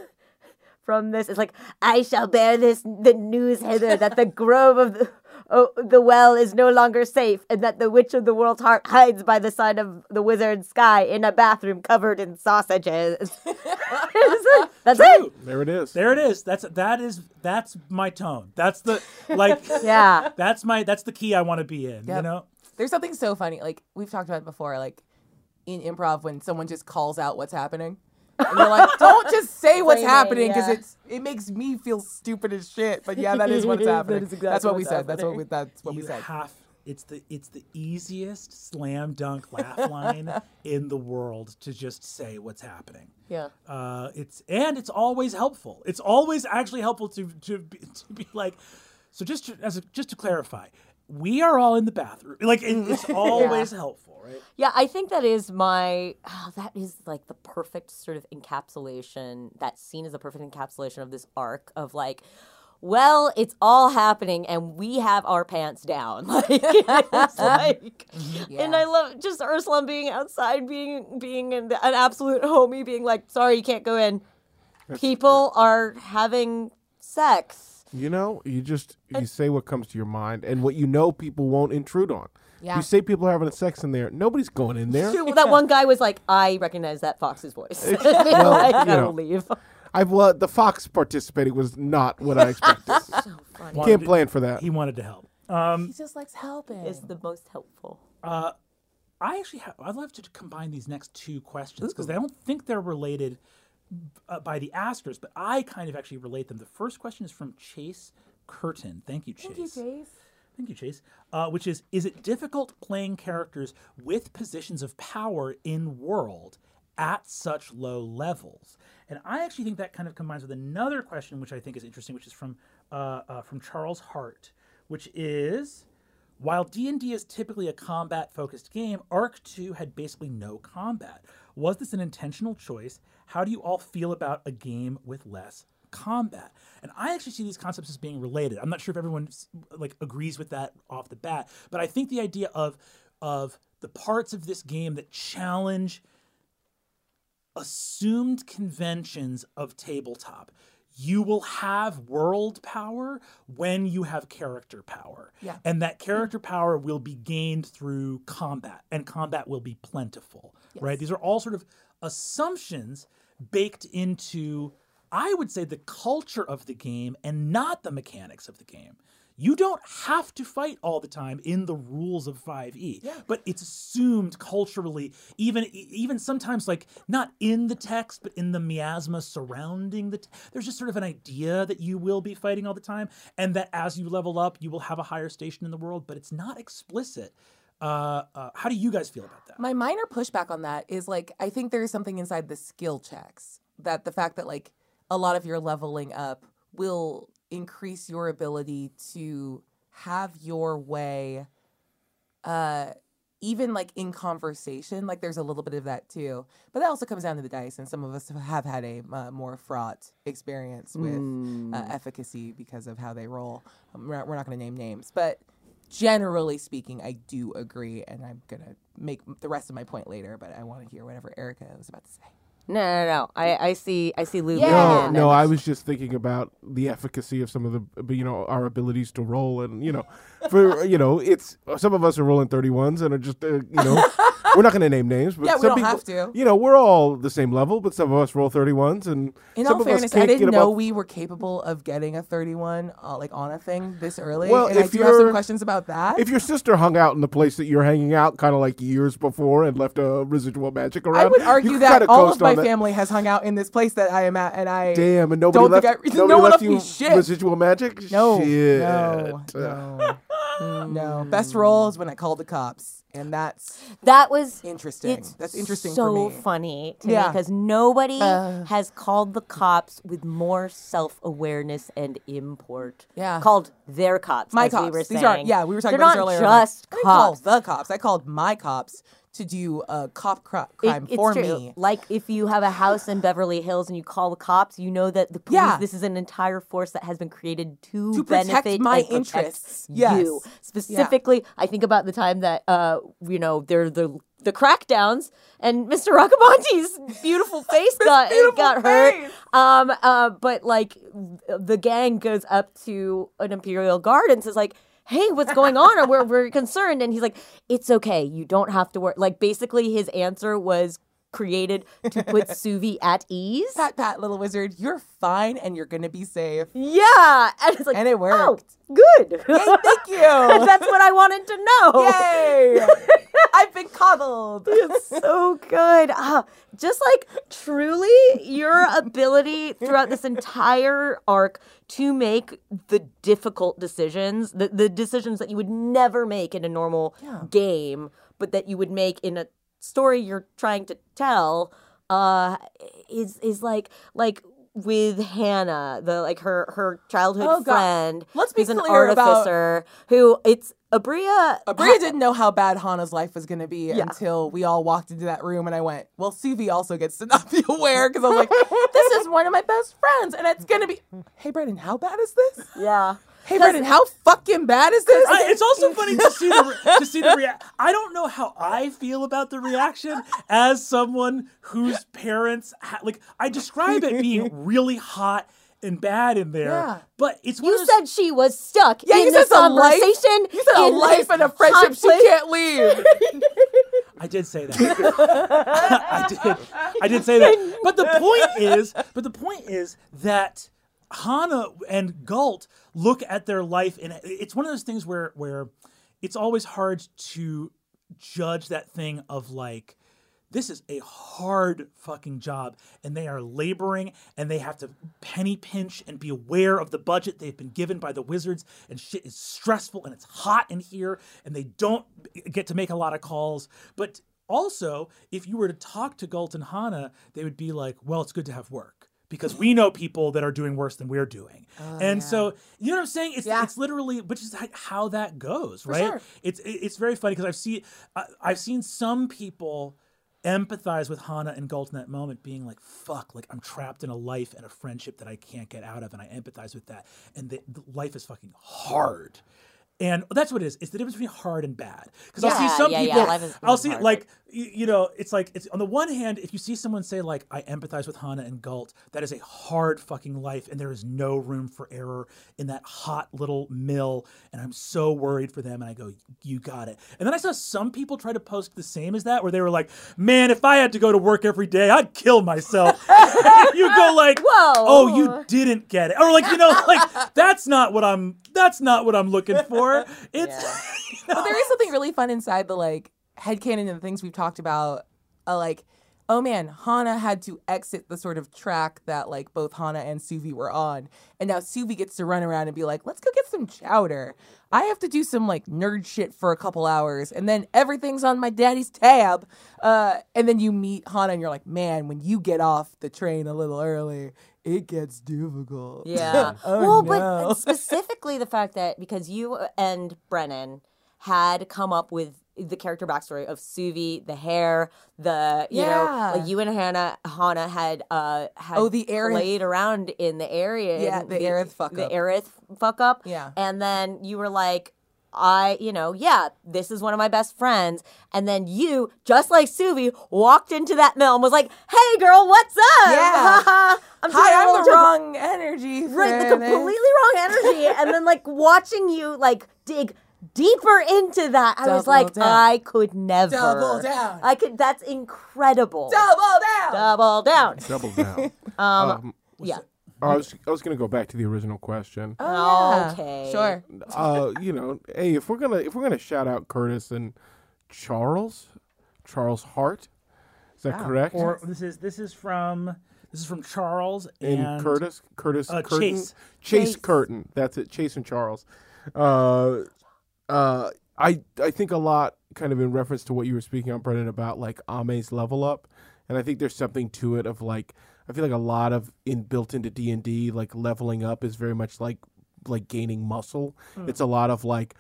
this is like, I shall bear the news hither that the grove of the well is no longer safe, and that the witch of the world's heart hides by the side of the wizard's sky in a bathroom covered in sausages. That's it. There it is. There it is. That's my tone. That's the like. Yeah. That's the key I want to be in. Yep. You know. There's something so funny. Like, we've talked about it before, like in improv when someone just calls out what's happening. And you're like, don't just say what's Frame it, happening yeah. because it makes me feel stupid as shit. But yeah, that is what's happening. is exactly that's what we what's said. That's happening. what we said. It's the easiest slam dunk laugh line in the world to just say what's happening. Yeah. It's always helpful. It's always actually helpful to be like, so just to clarify, we are all in the bathroom. Like it's always helpful, right? Yeah, I think that is that is like the perfect sort of encapsulation. That scene is the perfect encapsulation of this arc of like, well, it's all happening and we have our pants down. Like, it's like and I love just Ursula being outside, being an absolute homie, being like, sorry, you can't go in. People are having sex. You know, you say what comes to your mind and what you know people won't intrude on. Yeah. You say people are having sex in there, nobody's going in there. Well, that one guy was like, I recognize that Fox's voice. Well, I you gotta know. leave. The Fox participating was not what I expected. Can't plan for that. He wanted to help. He just likes helping. Is the most helpful. I'd love to combine these next two questions because I don't think they're related by the askers, but I kind of actually relate them. The first question is from Chase Curtin. Thank you, Chase. Thank you, Chase. Which is it difficult playing characters with positions of power in world at such low levels? And I actually think that kind of combines with another question, which I think is interesting, which is from Charles Hart, which is, while D&D is typically a combat-focused game, Arc 2 had basically no combat. Was this an intentional choice? How do you all feel about a game with less combat? And I actually see these concepts as being related. I'm not sure if everyone like agrees with that off the bat, but I think the idea of the parts of this game that challenge assumed conventions of tabletop. You will have world power when you have character power. Yeah. And that character power will be gained through combat, and combat will be plentiful, right? These are all sort of assumptions baked into I would say the culture of the game and not the mechanics of the game. You don't have to fight all the time in the rules of 5e, but it's assumed culturally, even sometimes like not in the text, but in the miasma surrounding the there's just sort of an idea that you will be fighting all the time, and that as you level up, you will have a higher station in the world, but it's not explicit. How do you guys feel about that? My minor pushback on that is like, I think there's something inside the skill checks that the fact that like a lot of your leveling up will increase your ability to have your way, even like in conversation. Like there's a little bit of that too, but that also comes down to the dice, and some of us have had a more fraught experience with efficacy because of how they roll. We're not going to name names, but generally speaking, I do agree, and I'm going to make the rest of my point later, but I want to hear whatever Erica was about to say. No. I see Lou. Yeah. No, I was just thinking about the efficacy of some of the, our abilities to roll, and for it's some of us are rolling 31s and are just we're not going to name names, but Yeah, we some don't people, have to. we're all the same level, but some of us roll 31s, and In some all of us fairness, I can't didn't get know above. we were capable of getting a 31 like on a thing this early. Well, and I if do have some you're- questions about that. If your sister hung out in the place that you're hanging out, kind of like years before, and left a residual magic around, I would you argue can that kinda all of coast my on that. family has hung out in this place that I am at, and I Damn, and nobody don't left. think Nobody no one left left me you shit. residual magic. No, Shit. no. Best roll is when I called the cops, and that's That was interesting. It's That's interesting so for me. funny to me Yeah. because nobody has called the cops with more self-awareness and import. Yeah. Called their cops. My as cops. We were These saying. aren't. Yeah, we were talking They're about not this earlier. I'm just like, I didn't call cops. the cops. I called my cops to do a crime It's for true. me. Like if you have a house in Beverly Hills and you call the cops, you know that the police. Yeah. This is an entire force that has been created to protect benefit my and protect interests. You Yes. specifically. I think about the time that they're the crackdowns and Mr. Rockamonti's beautiful face got hurt. But like the gang goes up to an Imperial Guard and says like, hey, what's going on? Or we're concerned. And he's like, it's okay. You don't have to worry. Like, basically, his answer was created to put Suvi at ease. Pat, little wizard, you're fine, and you're gonna be safe. Yeah. And it's like, And it worked. Oh, good. Yay, thank you. That's what I wanted to know. Yay! I've been coddled. It's so good. Just like truly your ability throughout this entire arc to make the difficult decisions, the decisions that you would never make in a normal game, but that you would make in a story you're trying to tell, is like with Hannah, her childhood friend. Let's be who's an clear about- artificer who it's Abria. Abria didn't know how bad Hana's life was going to be until we all walked into that room, and I went, well, Suvi also gets to not be aware, because I was like, this is one of my best friends, and it's going to be, hey, Brendan, how bad is this? Yeah. Hey, Brendan, how fucking bad is this? It's also funny to see the reaction. I don't know how I feel about the reaction as someone whose parents I describe it being really hot and bad in there. Yeah. But it's one You of those, said she was stuck Yeah, in you this said a life- conversation. You said a in life this and a friendship she conflict. can't leave. I did say that. I did say that. But the point is that Hana and Galt look at their life, and it's one of those things where it's always hard to judge that thing of like, this is a hard fucking job, and they are laboring, and they have to penny pinch and be aware of the budget they've been given by the wizards, and shit is stressful, and it's hot in here, and they don't get to make a lot of calls. But also, if you were to talk to Galt and Hana, they would be like, well, it's good to have work, because we know people that are doing worse than we're doing. So, you know what I'm saying? It's literally, which is how that goes, right? sure. It's very funny, because I've seen some people empathize with Hana and Galt in that moment, being like, fuck, like I'm trapped in a life and a friendship that I can't get out of, and I empathize with that. And the life is fucking hard. And that's what it is. It's the difference between hard and bad. Because I'll see some people, life is I'll see hard. like you know, it's like, it's on the one hand, if you see someone say like, I empathize with Hana and Galt, that is a hard fucking life, and there is no room for error in that hot little mill, and I'm so worried for them, and I go, you got it. And then I saw some people try to post the same as that, where they were like, man, if I had to go to work every day, I'd kill myself. You go like, Whoa. oh, you didn't get it. Or like, you know, like, that's not what I'm looking for. It's, you know, But there is something really fun inside the like headcanon and the things we've talked about. Like, oh man, Hana had to exit the sort of track that like both Hana and Suvi were on. And now Suvi gets to run around and be like, let's go get some chowder. I have to do some like nerd shit for a couple hours. And then everything's on my daddy's tab. And then you meet Hana and you're like, man, when you get off the train a little early, it gets difficult. Yeah. Oh, well, no. but specifically the fact that because you and Brennan had come up with the character backstory of Suvi, the hair, the you know, Yeah. like you and Hana had the Aerith. played around in the area. Yeah, and the Aerith fuck the up. Aerith fuck up. Yeah. And then you were like, this is one of my best friends. And then you, just like Suvi, walked into that mill and was like, hey girl, what's up? Yeah. I'm Hi, I'm the wrong energy. Right, for the this. completely wrong energy. And then like watching you like dig deeper into that, I was Double like, down. I could never. Double down. I could. That's incredible. Double down. Double down. Double down. Yeah. I was going to go back to the original question. Yeah. Okay. Sure. You know, hey, if we're gonna shout out Curtis and Charles Hart, is that correct? or this is from Charles and Curtis Curtin, Chase. Chase Curtin. That's it. Chase and Charles. I think a lot kind of in reference to what you were speaking on, Brennan, about like Ame's level up, and I think there's something to it of like I feel like a lot of built into D&D like leveling up is very much like gaining muscle. It's a lot of like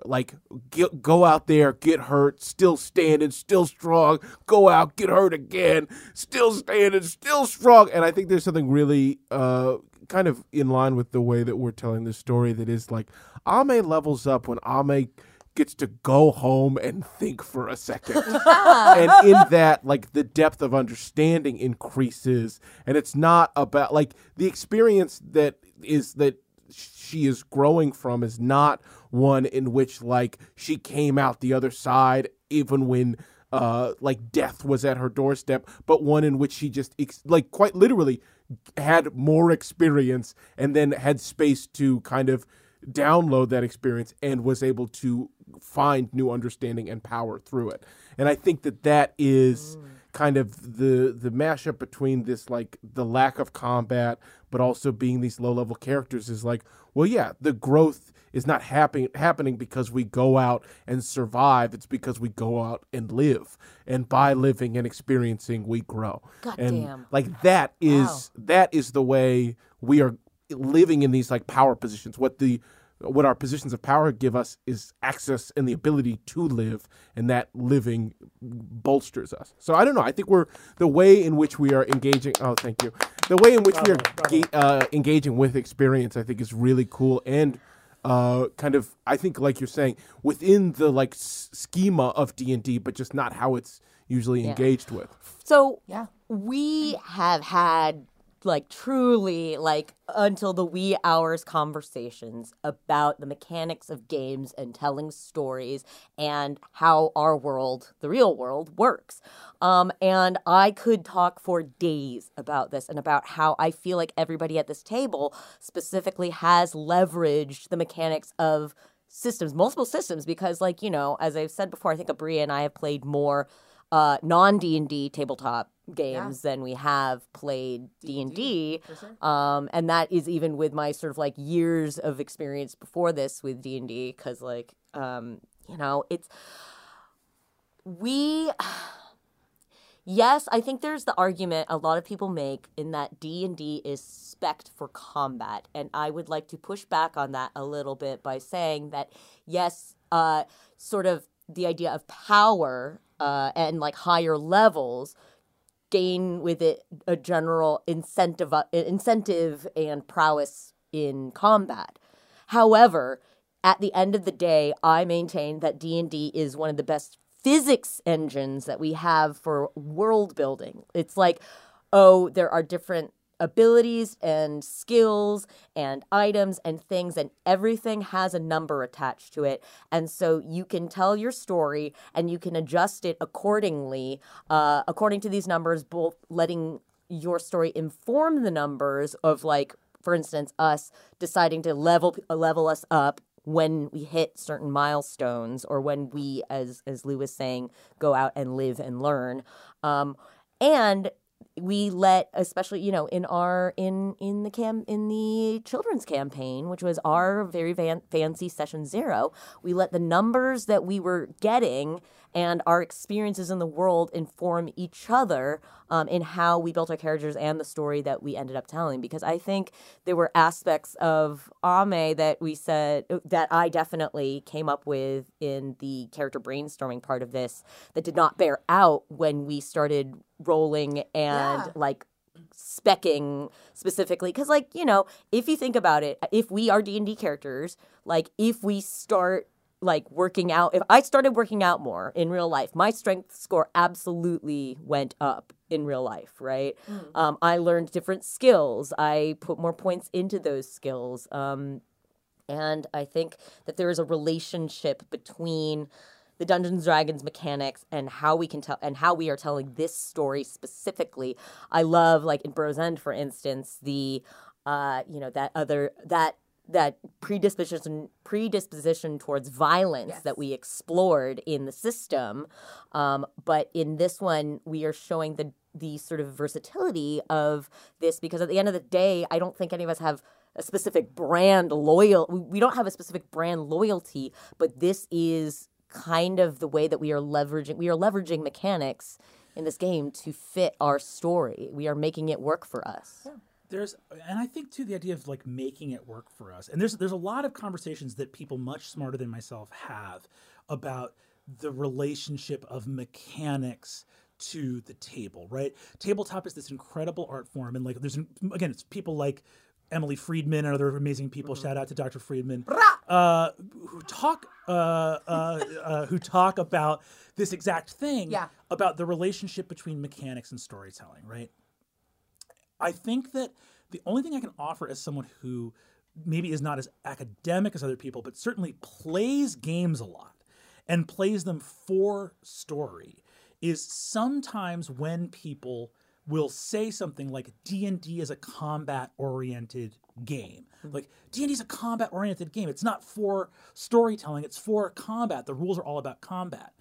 go out there, get hurt, still standing, still strong, go out, get hurt again, still standing, still strong. And I think there's something really kind of in line with the way that we're telling this story that is like Ame levels up when Ame gets to go home and think for a second. And in that, like, the depth of understanding increases. And it's not about, like, the experience that she is growing from is not one in which, like, she came out the other side even when, like, death was at her doorstep, but one in which she just, quite literally had more experience and then had space to kind of download that experience and was able to find new understanding and power through it. And I think that is kind of the mashup between this, like, the lack of combat, but also being these low-level characters is like, well, yeah, the growth is not happening because we go out and survive. It's because we go out and live. And by living and experiencing, we grow. God and damn. like that is the way we are living in these like power positions. What our positions of power give us is access and the ability to live, and that living bolsters us. So I don't know. I think the way in which we are engaging. Oh, thank you. The way in which we are engaging with experience, I think, is really cool and kind of, I think, like you're saying, within the like schema of D&D, but just not how it's usually engaged with. So Yeah. we have had like truly like until the wee hours conversations about the mechanics of games and telling stories and how our world, the real world, works. And I could talk for days about this and about how I feel like everybody at this table specifically has leveraged the mechanics of systems, multiple systems, because like, you know, as I've said before, I think Abria and I have played more non-D&D tabletop games than we have played D&D. And that is even with my sort of like years of experience before this with D&D, because like, you know, yes, I think there's the argument a lot of people make in that D&D is spec'd for combat. And I would like to push back on that a little bit by saying that, yes, sort of the idea of power and like higher levels gain with it a general incentive and prowess in combat. However, at the end of the day, I maintain that D&D is one of the best physics engines that we have for world building. It's like, oh, there are different abilities and skills and items and things, and everything has a number attached to it. And so you can tell your story and you can adjust it accordingly, according to these numbers, both letting your story inform the numbers of, like, for instance, us deciding to level us up when we hit certain milestones, or when we, as Lou was saying, go out and live and learn. And we let, especially, you know, in the children's campaign, which was our very fancy session 0, we let the numbers that we were getting and our experiences in the world inform each other in how we built our characters and the story that we ended up telling. Because I think there were aspects of Ame that we said, that I definitely came up with in the character brainstorming part of this, that did not bear out when we started rolling and like speccing specifically. Because, like, you know, if you think about it, if we are D&D characters, like, if we start like working out, if I started working out more in real life, my strength score absolutely went up in real life, right? I learned different skills. I put more points into those skills. And I think that there is a relationship between the Dungeons & Dragons mechanics and how we can tell, and how we are telling this story specifically. I love, like, in Bros End, for instance, the you know, that predisposition towards violence that we explored in the system. But in this one, we are showing the sort of versatility of this, because at the end of the day, I don't think any of us have a specific brand we don't have a specific brand loyalty, but this is kind of the way that we are leveraging mechanics in this game to fit our story. We are making it work for us. Yeah. And I think too, the idea of like making it work for us. And there's a lot of conversations that people much smarter than myself have about the relationship of mechanics to the table, right? Tabletop is this incredible art form, and like it's people like Emily Friedman and other amazing people. Shout out to Dr. Friedman, who talk about this exact thing, about the relationship between mechanics and storytelling, right? I think that the only thing I can offer as someone who maybe is not as academic as other people, but certainly plays games a lot and plays them for story, is sometimes when people will say something like D&D is a combat-oriented game. Like, D&D is a combat-oriented game. It's not for storytelling. It's for combat. The rules are all about combat.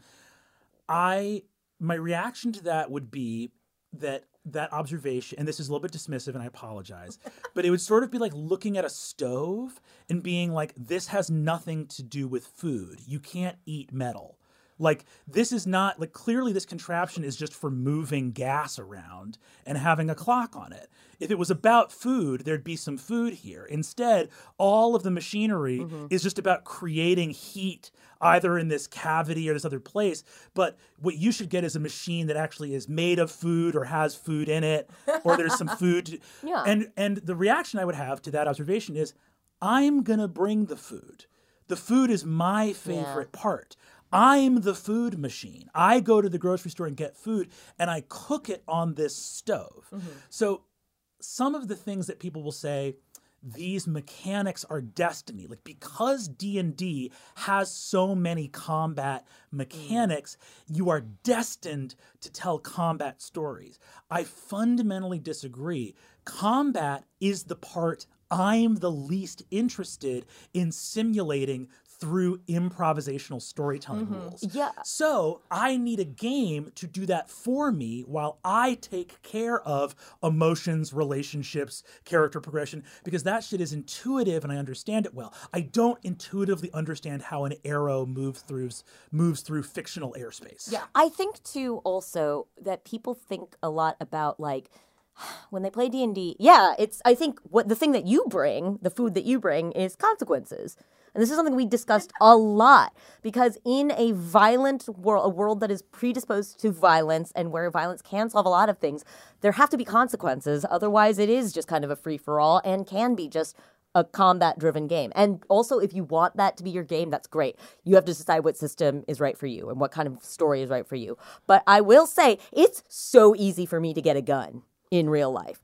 My reaction to that would be that observation, and this is a little bit dismissive, and I apologize, but it would sort of be like looking at a stove and being like, this has nothing to do with food. You can't eat metal. Like, this is not, like, clearly this contraption is just for moving gas around and having a clock on it. If it was about food, there'd be some food here. Instead, all of the machinery is just about creating heat, either in this cavity or this other place. But what you should get is a machine that actually is made of food or has food in it, or there's some food. And the reaction I would have to that observation is, I'm going to bring the food. The food is my favorite part. I'm the food machine. I go to the grocery store and get food, and I cook it on this stove. So some of the things that people will say, these mechanics are destiny. Like, because D&D has so many combat mechanics, you are destined to tell combat stories. I fundamentally disagree. Combat is the part I'm the least interested in simulating through improvisational storytelling rules. So I need a game to do that for me while I take care of emotions, relationships, character progression, because that shit is intuitive and I understand it well. I don't intuitively understand how an arrow moves through fictional airspace. I think too also that people think a lot about, like, when they play D&D, I think the thing that you bring, the food that you bring, is consequences. And this is something we discussed a lot, because in a violent world, a world that is predisposed to violence and where violence can solve a lot of things, there have to be consequences. Otherwise, it is just kind of a free-for-all and can be just a combat-driven game. And also, if you want that to be your game, that's great. You have to decide what system is right for you and what kind of story is right for you. But I will say, it's so easy for me to get a gun in real life.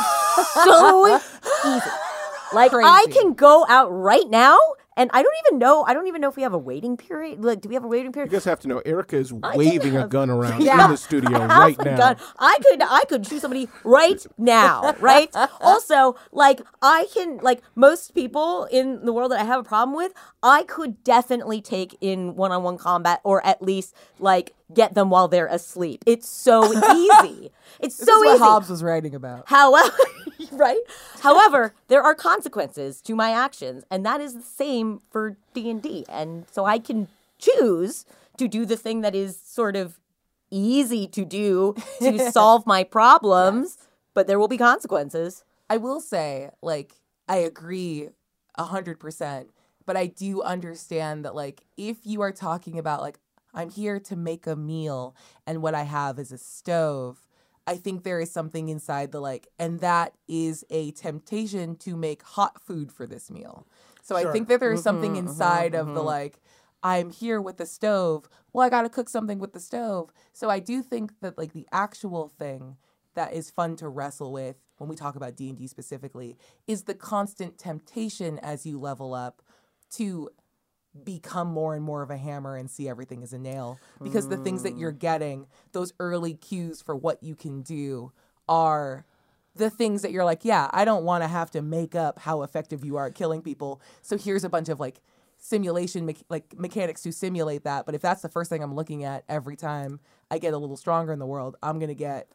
So easy. Like, Crazy. I can go out right now, and I don't even know if we have a waiting period. Like, do we have a waiting You period? guys have to know, Erica is waving a gun around Yeah. in the studio Have right a now. gun. I could shoot somebody right now, right? Also, like, I can, like, most people in the world that I have a problem with, I could definitely take in one-on-one combat, or at least, like, get them while they're asleep. It's so easy. It's This so is what easy. Hobbes was writing about. However, right? However, there are consequences to my actions, and that is the same for D&D. And so I can choose to do the thing that is sort of easy to do to solve my problems, but there will be consequences. I will say, like, I agree 100%, but I do understand that, like, if you are talking about, like, I'm here to make a meal and what I have is a stove, I think there is something inside the, like, and that is a temptation to make hot food for this meal. So I Sure. think that there is something inside of the, like, I'm here with the stove. Well, I got to cook something with the stove. So I do think that, like, the actual thing that is fun to wrestle with when we talk about D&D specifically is the constant temptation as you level up to become more and more of a hammer and see everything as a nail, because the things that you're getting, those early cues for what you can do, are the things that you're like, yeah, I don't want to have to make up how effective you are at killing people. So here's a bunch of, like, simulation mechanics to simulate that. But if that's the first thing I'm looking at every time I get a little stronger in the world, I'm going to get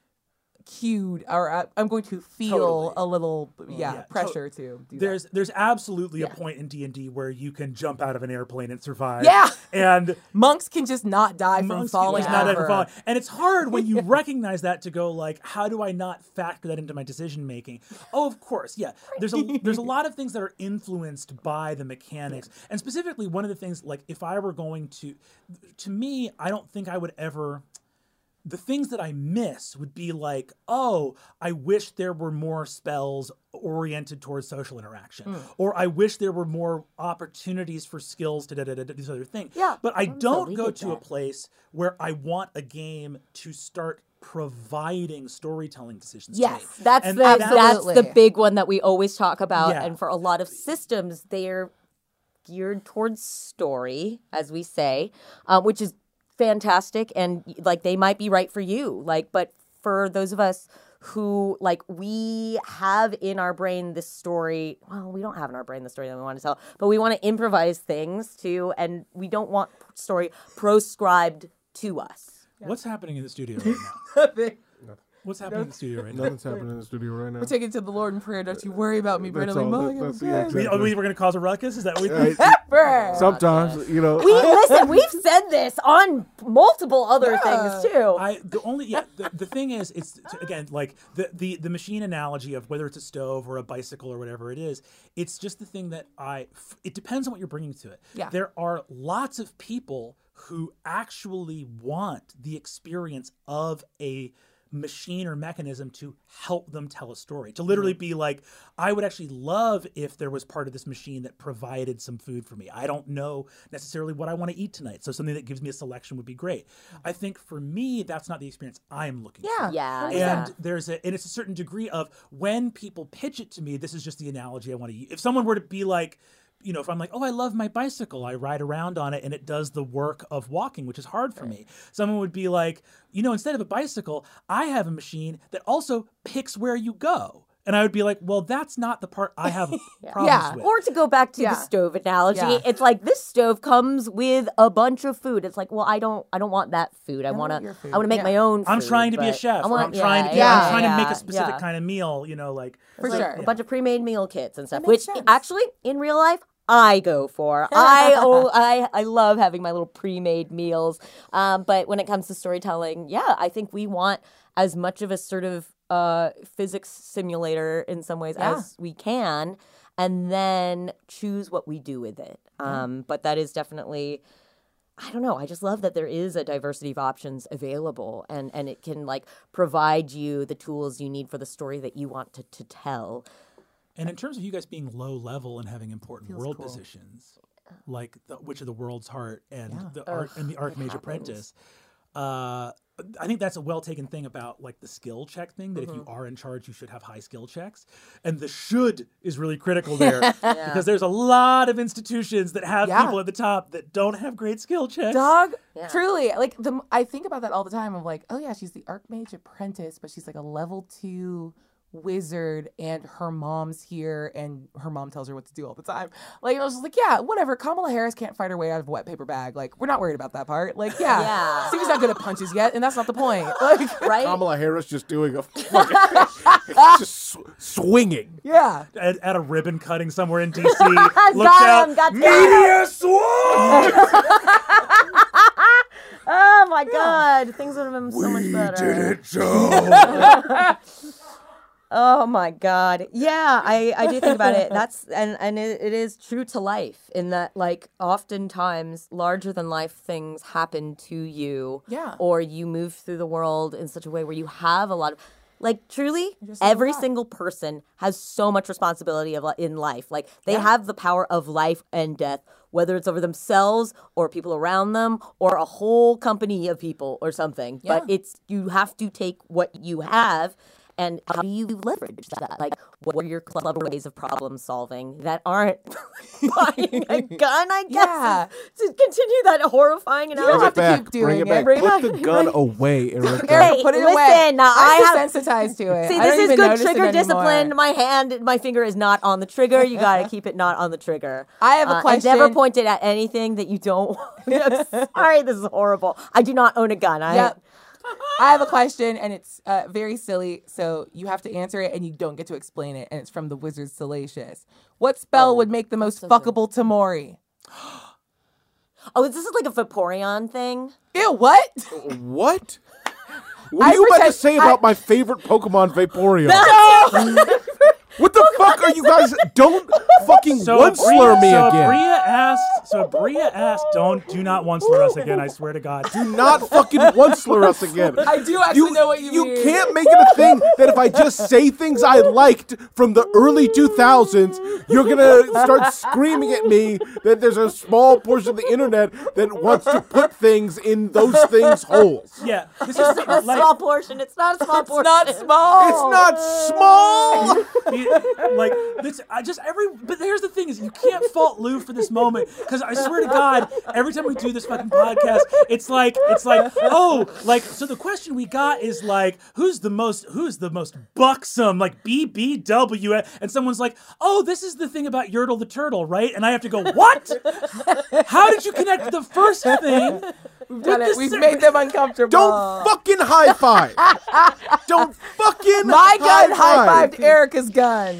cued, or I'm going to feel Totally. a little Yeah, pressure to do There's absolutely a Yeah. point in D&D where you can jump out of an airplane and survive. Yeah. And monks can just not die from monks falling is not ever. ever falling. And it's hard when you recognize that to go, like, how do I not factor that into my decision making? Oh, of course, yeah. There's a lot of things that are influenced by the mechanics. And specifically, one of the things, like, if I were going to me, I don't think I would ever. The things that I miss would be like, oh, I wish there were more spells oriented towards social interaction, or I wish there were more opportunities for skills to these other things. Yeah, but I don't totally go get to a that. place where I want a game to start providing storytelling decisions. Yes, to me. that's And the that- that's the Absolutely. big one that we always talk about. Yeah. And for a lot of systems, they're geared towards story, as we say, which is fantastic, and, like, they might be right for you. Like, but for those of us who, like, we have in our brain this story. Well, we don't have in our brain the story that we want to tell, but we want to improvise things too, and we don't want story proscribed to us. What's happening in the studio right now? We're What's happening in the studio right now? Nothing's happening in the studio right now. taking it to the Lord in prayer. Don't you worry about me, Brandon. That's Like, all. "Mom, That's I'm yeah, good." exactly. We're going to cause a ruckus? Is that what Right. Sometimes, you know. Listen, we've said this on multiple other things too. The thing is, it's again, like the machine analogy of whether it's a stove or a bicycle or whatever it is, it's just the thing that it depends on what you're bringing to it. Yeah. There are lots of people who actually want the experience of a machine or mechanism to help them tell a story, to literally be like, I would actually love if there was part of this machine that provided some food for me. I don't know necessarily what I want to eat tonight, so something that gives me a selection would be great. I think for me, that's not the experience I'm looking for. Yeah, And it's a certain degree of when people pitch it to me, this is just the analogy I want to use. If someone were to be like, you know, if I'm like, oh, I love my bicycle, I ride around on it and it does the work of walking, which is hard for me. Someone would be like, you know, instead of a bicycle, I have a machine that also picks where you go. And I would be like, well, that's not the part I have problems Yeah. with. Or to go back to the stove analogy, Yeah. it's like this stove comes with a bunch of food. It's like, well, I don't want that food. I want want to your food. make Yeah. my own food. I'm trying to be a but chef. I Or want- I'm trying to make a specific yeah. kind of meal, you know, like For Like sure. a bunch of pre-made meal kits and stuff, makes which sense. actually in real life I go for. I love having my little pre-made meals. But when it comes to storytelling, yeah, I think we want as much of a sort of physics simulator in some ways as we can, and then choose what we do with it. But that is definitely, I don't know. I just love that there is a diversity of options available, and it can, like, provide you the tools you need for the story that you want to tell. And in terms of you guys being low level and having important Feels world cool. positions, like the Witch of the World's Heart and Yeah. the Archmage Apprentice, I think that's a well taken thing about like the skill check thing. That if you are in charge, you should have high skill checks, and the should is really critical there because there's a lot of institutions that have Yeah. people at the top that don't have great skill checks. Dog, Yeah. truly, like I think about that all the time. I'm like, oh yeah, she's the Archmage Apprentice, but she's like a level 2 wizard, and her mom's here, and her mom tells her what to do all the time. Like I was just like, yeah, whatever. Kamala Harris can't fight her way out of a wet paper bag. Like we're not worried about that part. Like Yeah. Stevie's not good at punches yet, and that's not the point. Like Right? Kamala Harris just doing a fucking, just swinging. yeah, At a ribbon cutting somewhere in DC. Look Got him, out. got Media sword! Oh my God. Things would have been so much better. Joe. Oh my God. Yeah, I do think about it. That's and it is true to life in that like oftentimes larger than life things happen to you. Yeah. Or you move through the world in such a way where you have a lot of like truly just have a every lot. single person has so much responsibility in life. Like they have the power of life and death, whether it's over themselves or people around them or a whole company of people or something. Yeah. But it's you have to take what you have. And how do you leverage that? Like, what are your clever ways of problem solving that aren't buying a gun, I guess, Yeah. to continue that horrifying don't Bring analogy? have it to back. keep doing Bring it it. back. Bring it Put back. the gun away, Erica. Eric, put it away. listen, now I I'm have... desensitized to it. See, I don't this is even good notice it trigger discipline. anymore. My finger is not on the trigger. You gotta keep it not on the trigger. I have a And question. never point it at anything that you don't want. Sorry, this is horrible. I do not own a gun. Yep. I have a question, and it's very silly, so you have to answer it, and you don't get to explain it, and it's from the Wizard Salacious. What spell would make the most fuckable Tamori? Oh, this is like a Vaporeon thing. Ew, what? What? What are you about to say about my favorite Pokemon, Vaporeon? What the fuck are you guys? Don't fucking one slur me again. Bria asked, do not one slur us again, I swear to God. Do not fucking one slur us again. I do actually know what you mean. You can't make it a thing that if I just say things I liked from the early 2000s, you're gonna start screaming at me that there's a small portion of the internet that wants to put things in those things holes. Yeah, this is A like, small portion. It's not a small portion. Not small. It's not small. like this. But here's the thing: is you can't fault Lou for this moment because I swear to God, every time we do this fucking podcast, it's like, so the question we got is like, who's the most buxom, like BBW, and someone's like, oh, this is the thing about Yertle the turtle, right? And I have to go, what? How did you connect the first thing? We've done it. We've made them uncomfortable. Don't fucking high five. Don't fucking My gun high-five. high-fived Erica's gun.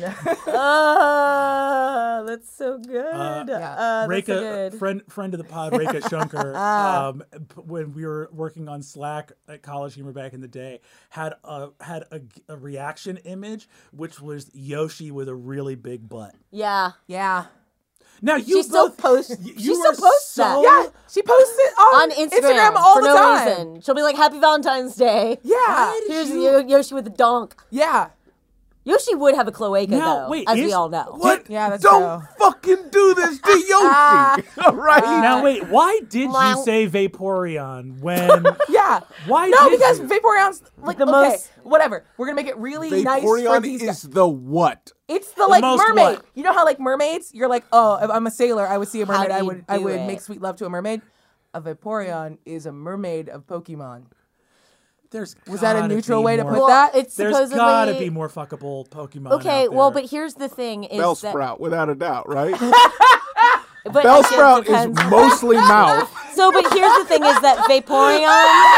That's so good. That's Reka, so good. friend of the pod, Reka Shunker, when we were working on Slack at College Humor back in the day, had a reaction image, which was Yoshi with a really big butt. Yeah. Yeah. Now you She still both, posts. you She are still posts that. so- Yeah, she posts it On on Instagram, all for the no time. reason. She'll be like, "Happy Valentine's Day." Yeah, Here's Yoshi with a donk. yeah. Yoshi would have a cloaca, Now, though, wait, as we is- all know. What? Yeah, that's Don't true. fucking do this to Yoshi. All right. Now wait, why did Wow. you say Vaporeon when? Yeah. Why No, did because you? Vaporeon's like The okay, most- whatever. We're gonna make it really nice for Vaporeon these is guys. the what? It's the like most mermaid. what? You know how like mermaids, you're like, oh, if I'm a sailor, I would see a How mermaid. do I you would do it? make sweet love to a mermaid. A Vaporeon is a mermaid of Pokemon. Was that a gotta neutral be way to more- put Well, that? it's There's supposedly gotta be more fuckable Pokemon. okay. out Well, there. but here's the thing: is that Bellsprout, without a doubt, right? but Bellsprout it depends. is mostly mouth. So, but here's the thing: is that Vaporeon?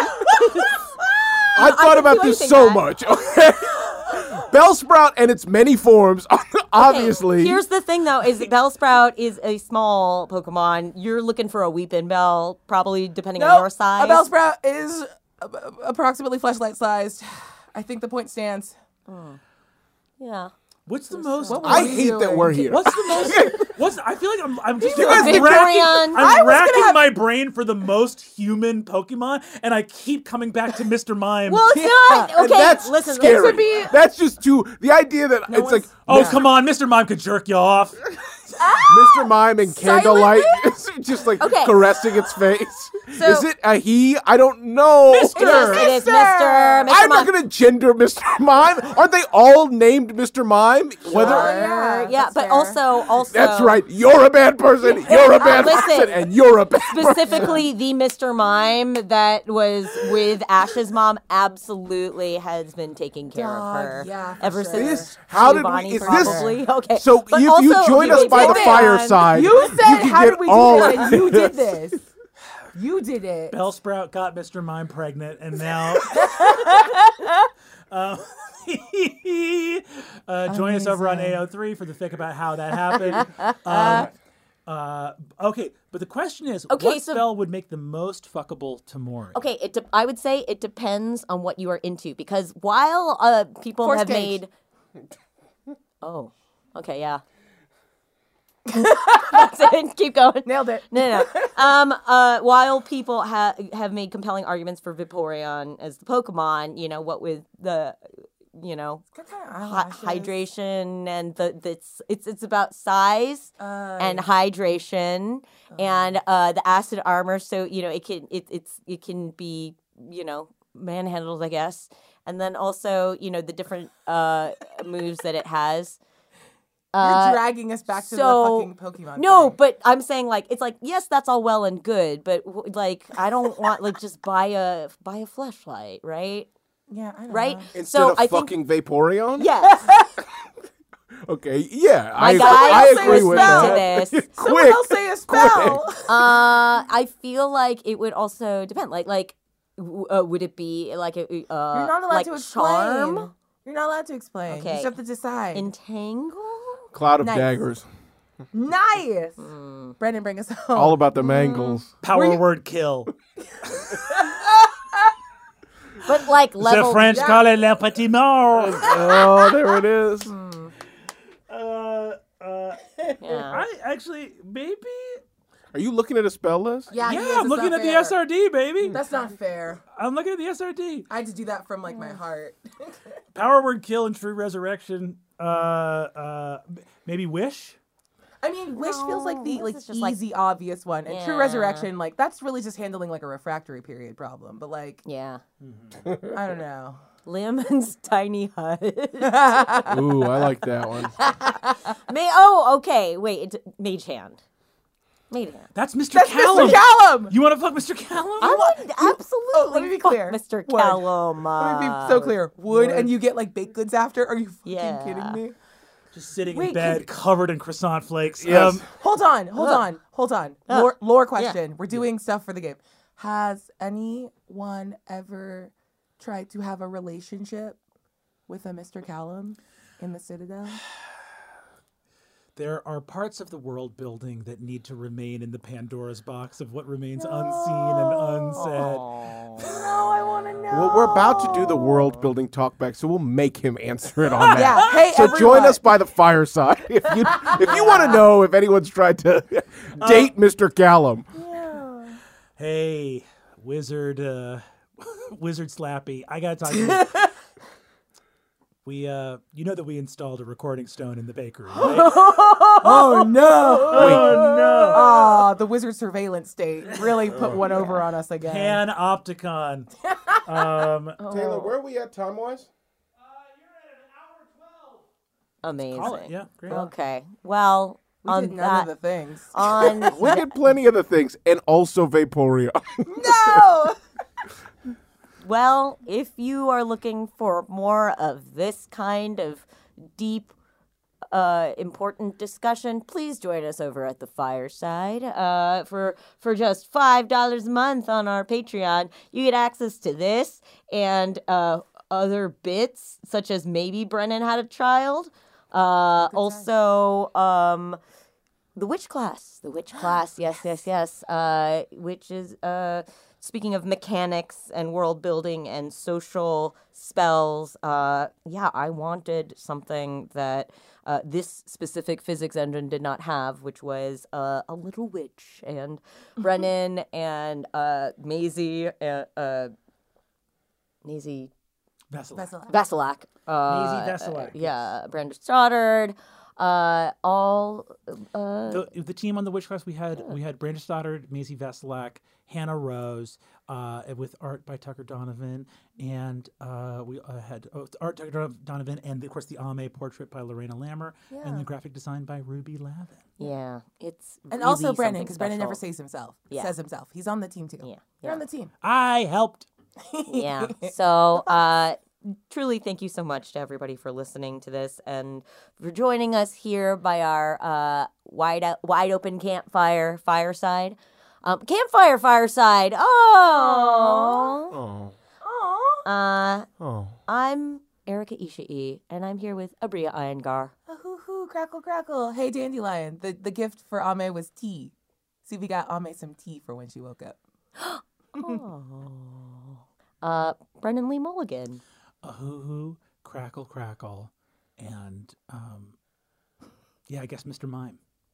I thought can about do this anything, so Matt. much. Okay. Bellsprout and its many forms, obviously. Here's the thing, though: is that Bellsprout is a small Pokemon. You're looking for a Weepin' Bell, probably depending on your size. A Bellsprout is approximately fleshlight sized. I think the point stands. Yeah. What's the most? I hate that we're here. What's the most? I feel like I'm just guys racking, Vaporeon. I'm racking my brain for the most human Pokemon, and I keep coming back to Mr. Mime. Well, it's not. And Okay, that's listen. scary. This would be. That's just too. The idea that it's like oh, come on, Mr. Mime could jerk you off. Mr. Mime in candlelight is just like Okay. caressing its face. So- is it a he? I don't know. It is Mr. I'm not Mime. going to gender Mr. Mime. Aren't they all named Mr. Mime? Whether Yeah, Yeah, that's but fair. also. that's right. You're a bad person. You're a bad Listen. person, and you're a bad person. Specifically, the Mr. Mime that was with Ash's mom absolutely has been taking care of her yeah, for ever sure. since How did Giovanni we? Is probably. this? Okay, So but if you also, join us by the did it. fireside, You said, can how get did we do all this? of And you did this. You did it. Bellsprout got Mr. Mime pregnant, and now. Join us over on AO3 for the fic about how that happened. Okay, but the question is, Okay, what so- spell would make the most fuckable to Mori? Okay, I would say it depends on what you are into because while people Force have cage. made. Oh, okay, yeah. That's it. Keep going. Nailed it. No. While people have made compelling arguments for Vaporeon as the Pokemon, what with the, hydration and it's about size and hydration and the acid armor. So it can be manhandled, I guess, and then also the different moves that it has. You're dragging us back to the fucking Pokemon. No, thing. but I'm saying it's yes, that's all well and good, but I don't want just buy a fleshlight, right? Yeah, I know. Right? Instead so of I fucking Vaporeon? yes, Okay, yeah, my guys I agree listen with to that. this. Someone Quick, else say a spell. I feel like it would also depend. Would it be like a You're not allowed like to explain. charm? You're not allowed to explain. You Okay. just have to decide. Entangle? Cloud of Nice. daggers. Nice. Hmm. Brendan, bring us home. All about the mangles. Power word kill. But like The level French call it le petit mort. Oh, there it is. Yeah. I actually, maybe. Are you looking at a spell list? Yeah, Yeah, he is. I'm It's looking not at the fair. SRD, baby. That's not fair. I'm looking at the SRD. I had to do that from my heart. Power word kill and true resurrection. Maybe wish. I mean, Wish feels like the this is just, like- easy, obvious one, and True Yeah. Resurrection, that's really just handling a refractory period problem. But Yeah. I don't know. Lemon's tiny hut. Ooh, I like that one. Okay. Wait, Mage Hand. Mage Hand. That's Mr. That's Callum. Mr. Callum. You want to fuck Mr. Callum? I would absolutely let me be fuck clear. Mr. Would. Callum. Let me be so clear. Would and you get baked goods after? Are you fucking Yeah. kidding me? Just sitting Wait, in bed, covered in croissant flakes. Yes. Hold on. Lore question. We're doing stuff for the game. Has anyone ever tried to have a relationship with a Mr. Callum in the Citadel? There are parts of the world building that need to remain in the Pandora's box of what remains unseen and unsaid. No, I want to know. Well, we're about to do the world building talkback, so we'll make him answer it on that. Yeah. Hey, So everyone. join us by the fireside if you want to know if anyone's tried to date Mr. Callum. Hey, Wizard Slappy, I gotta talk to you. You know that we installed a recording stone in the bakery, right? Oh no! Oh no! Ah, the wizard surveillance state really put one over on us again. Panopticon. Taylor, where are we at time-wise? Amazing. Call it, yeah, great. Okay. Well, We on did none that, of the things. on We did plenty of the things, and also Vaporeon. No! well, if you are looking for more of this kind of deep, important discussion, please join us over at the Fireside. For just $5 a month on our Patreon, you get access to this and other bits, such as maybe Brennan had a child. Also, the witch class. The witch class, yes. Which is speaking of mechanics and world building and social spells, I wanted something that this specific physics engine did not have, which was a little witch. And Brennan and Maisie, Maisie Vasilak. Vasilak. Maisie Vasilak. Yeah, Brenda Stoddard. All The team on the Witchcraft, we had Brenda Stoddard, Maisie Vasilak, Hannah Rose, with art by Tucker Donovan, and we had art Tucker Donovan, and of course the Ame portrait by Lorena Lammer, and the graphic design by Ruby Lavin. Yeah, it's And really also Brennan, something because Brennan never special. says himself. Yeah. Says himself. He's on the team too. Yeah, You're on the team. I helped. Yeah. So, truly, thank you so much to everybody for listening to this and for joining us here by our wide open campfire fireside. Fireside. Oh. Oh. I'm Erica Ishii, and I'm here with Abria Iyengar. Hoo-hoo, crackle, crackle. Hey, Dandelion. The gift for Ame was tea. See, we got Ame some tea for when she woke up. Brendan Lee Mulligan. A hoo-hoo, crackle, crackle, and I guess Mr. Mime.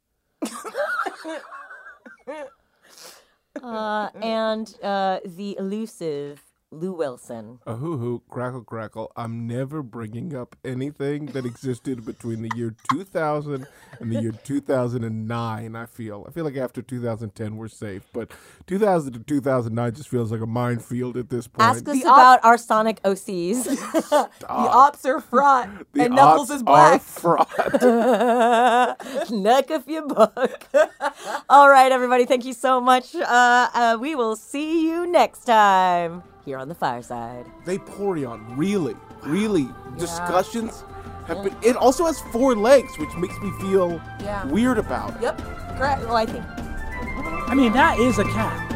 And the elusive Lou Wilson. A hoo-hoo, crackle, crackle. I'm never bringing up anything that existed between the year 2000 and the year 2009, I feel. I feel like after 2010, we're safe. But 2000 to 2009 just feels like a minefield at this point. Ask us about our Sonic OCs. The ops are fraught, The and Knuckles odds is black. are fraught. Neck if you buck. All right, everybody. Thank you so much. We will see you next time here on the fireside. Vaporeon, really discussions have been. It also has 4 legs, which makes me feel weird about it. Yep. Correct. Well, I think I mean, that is a cat.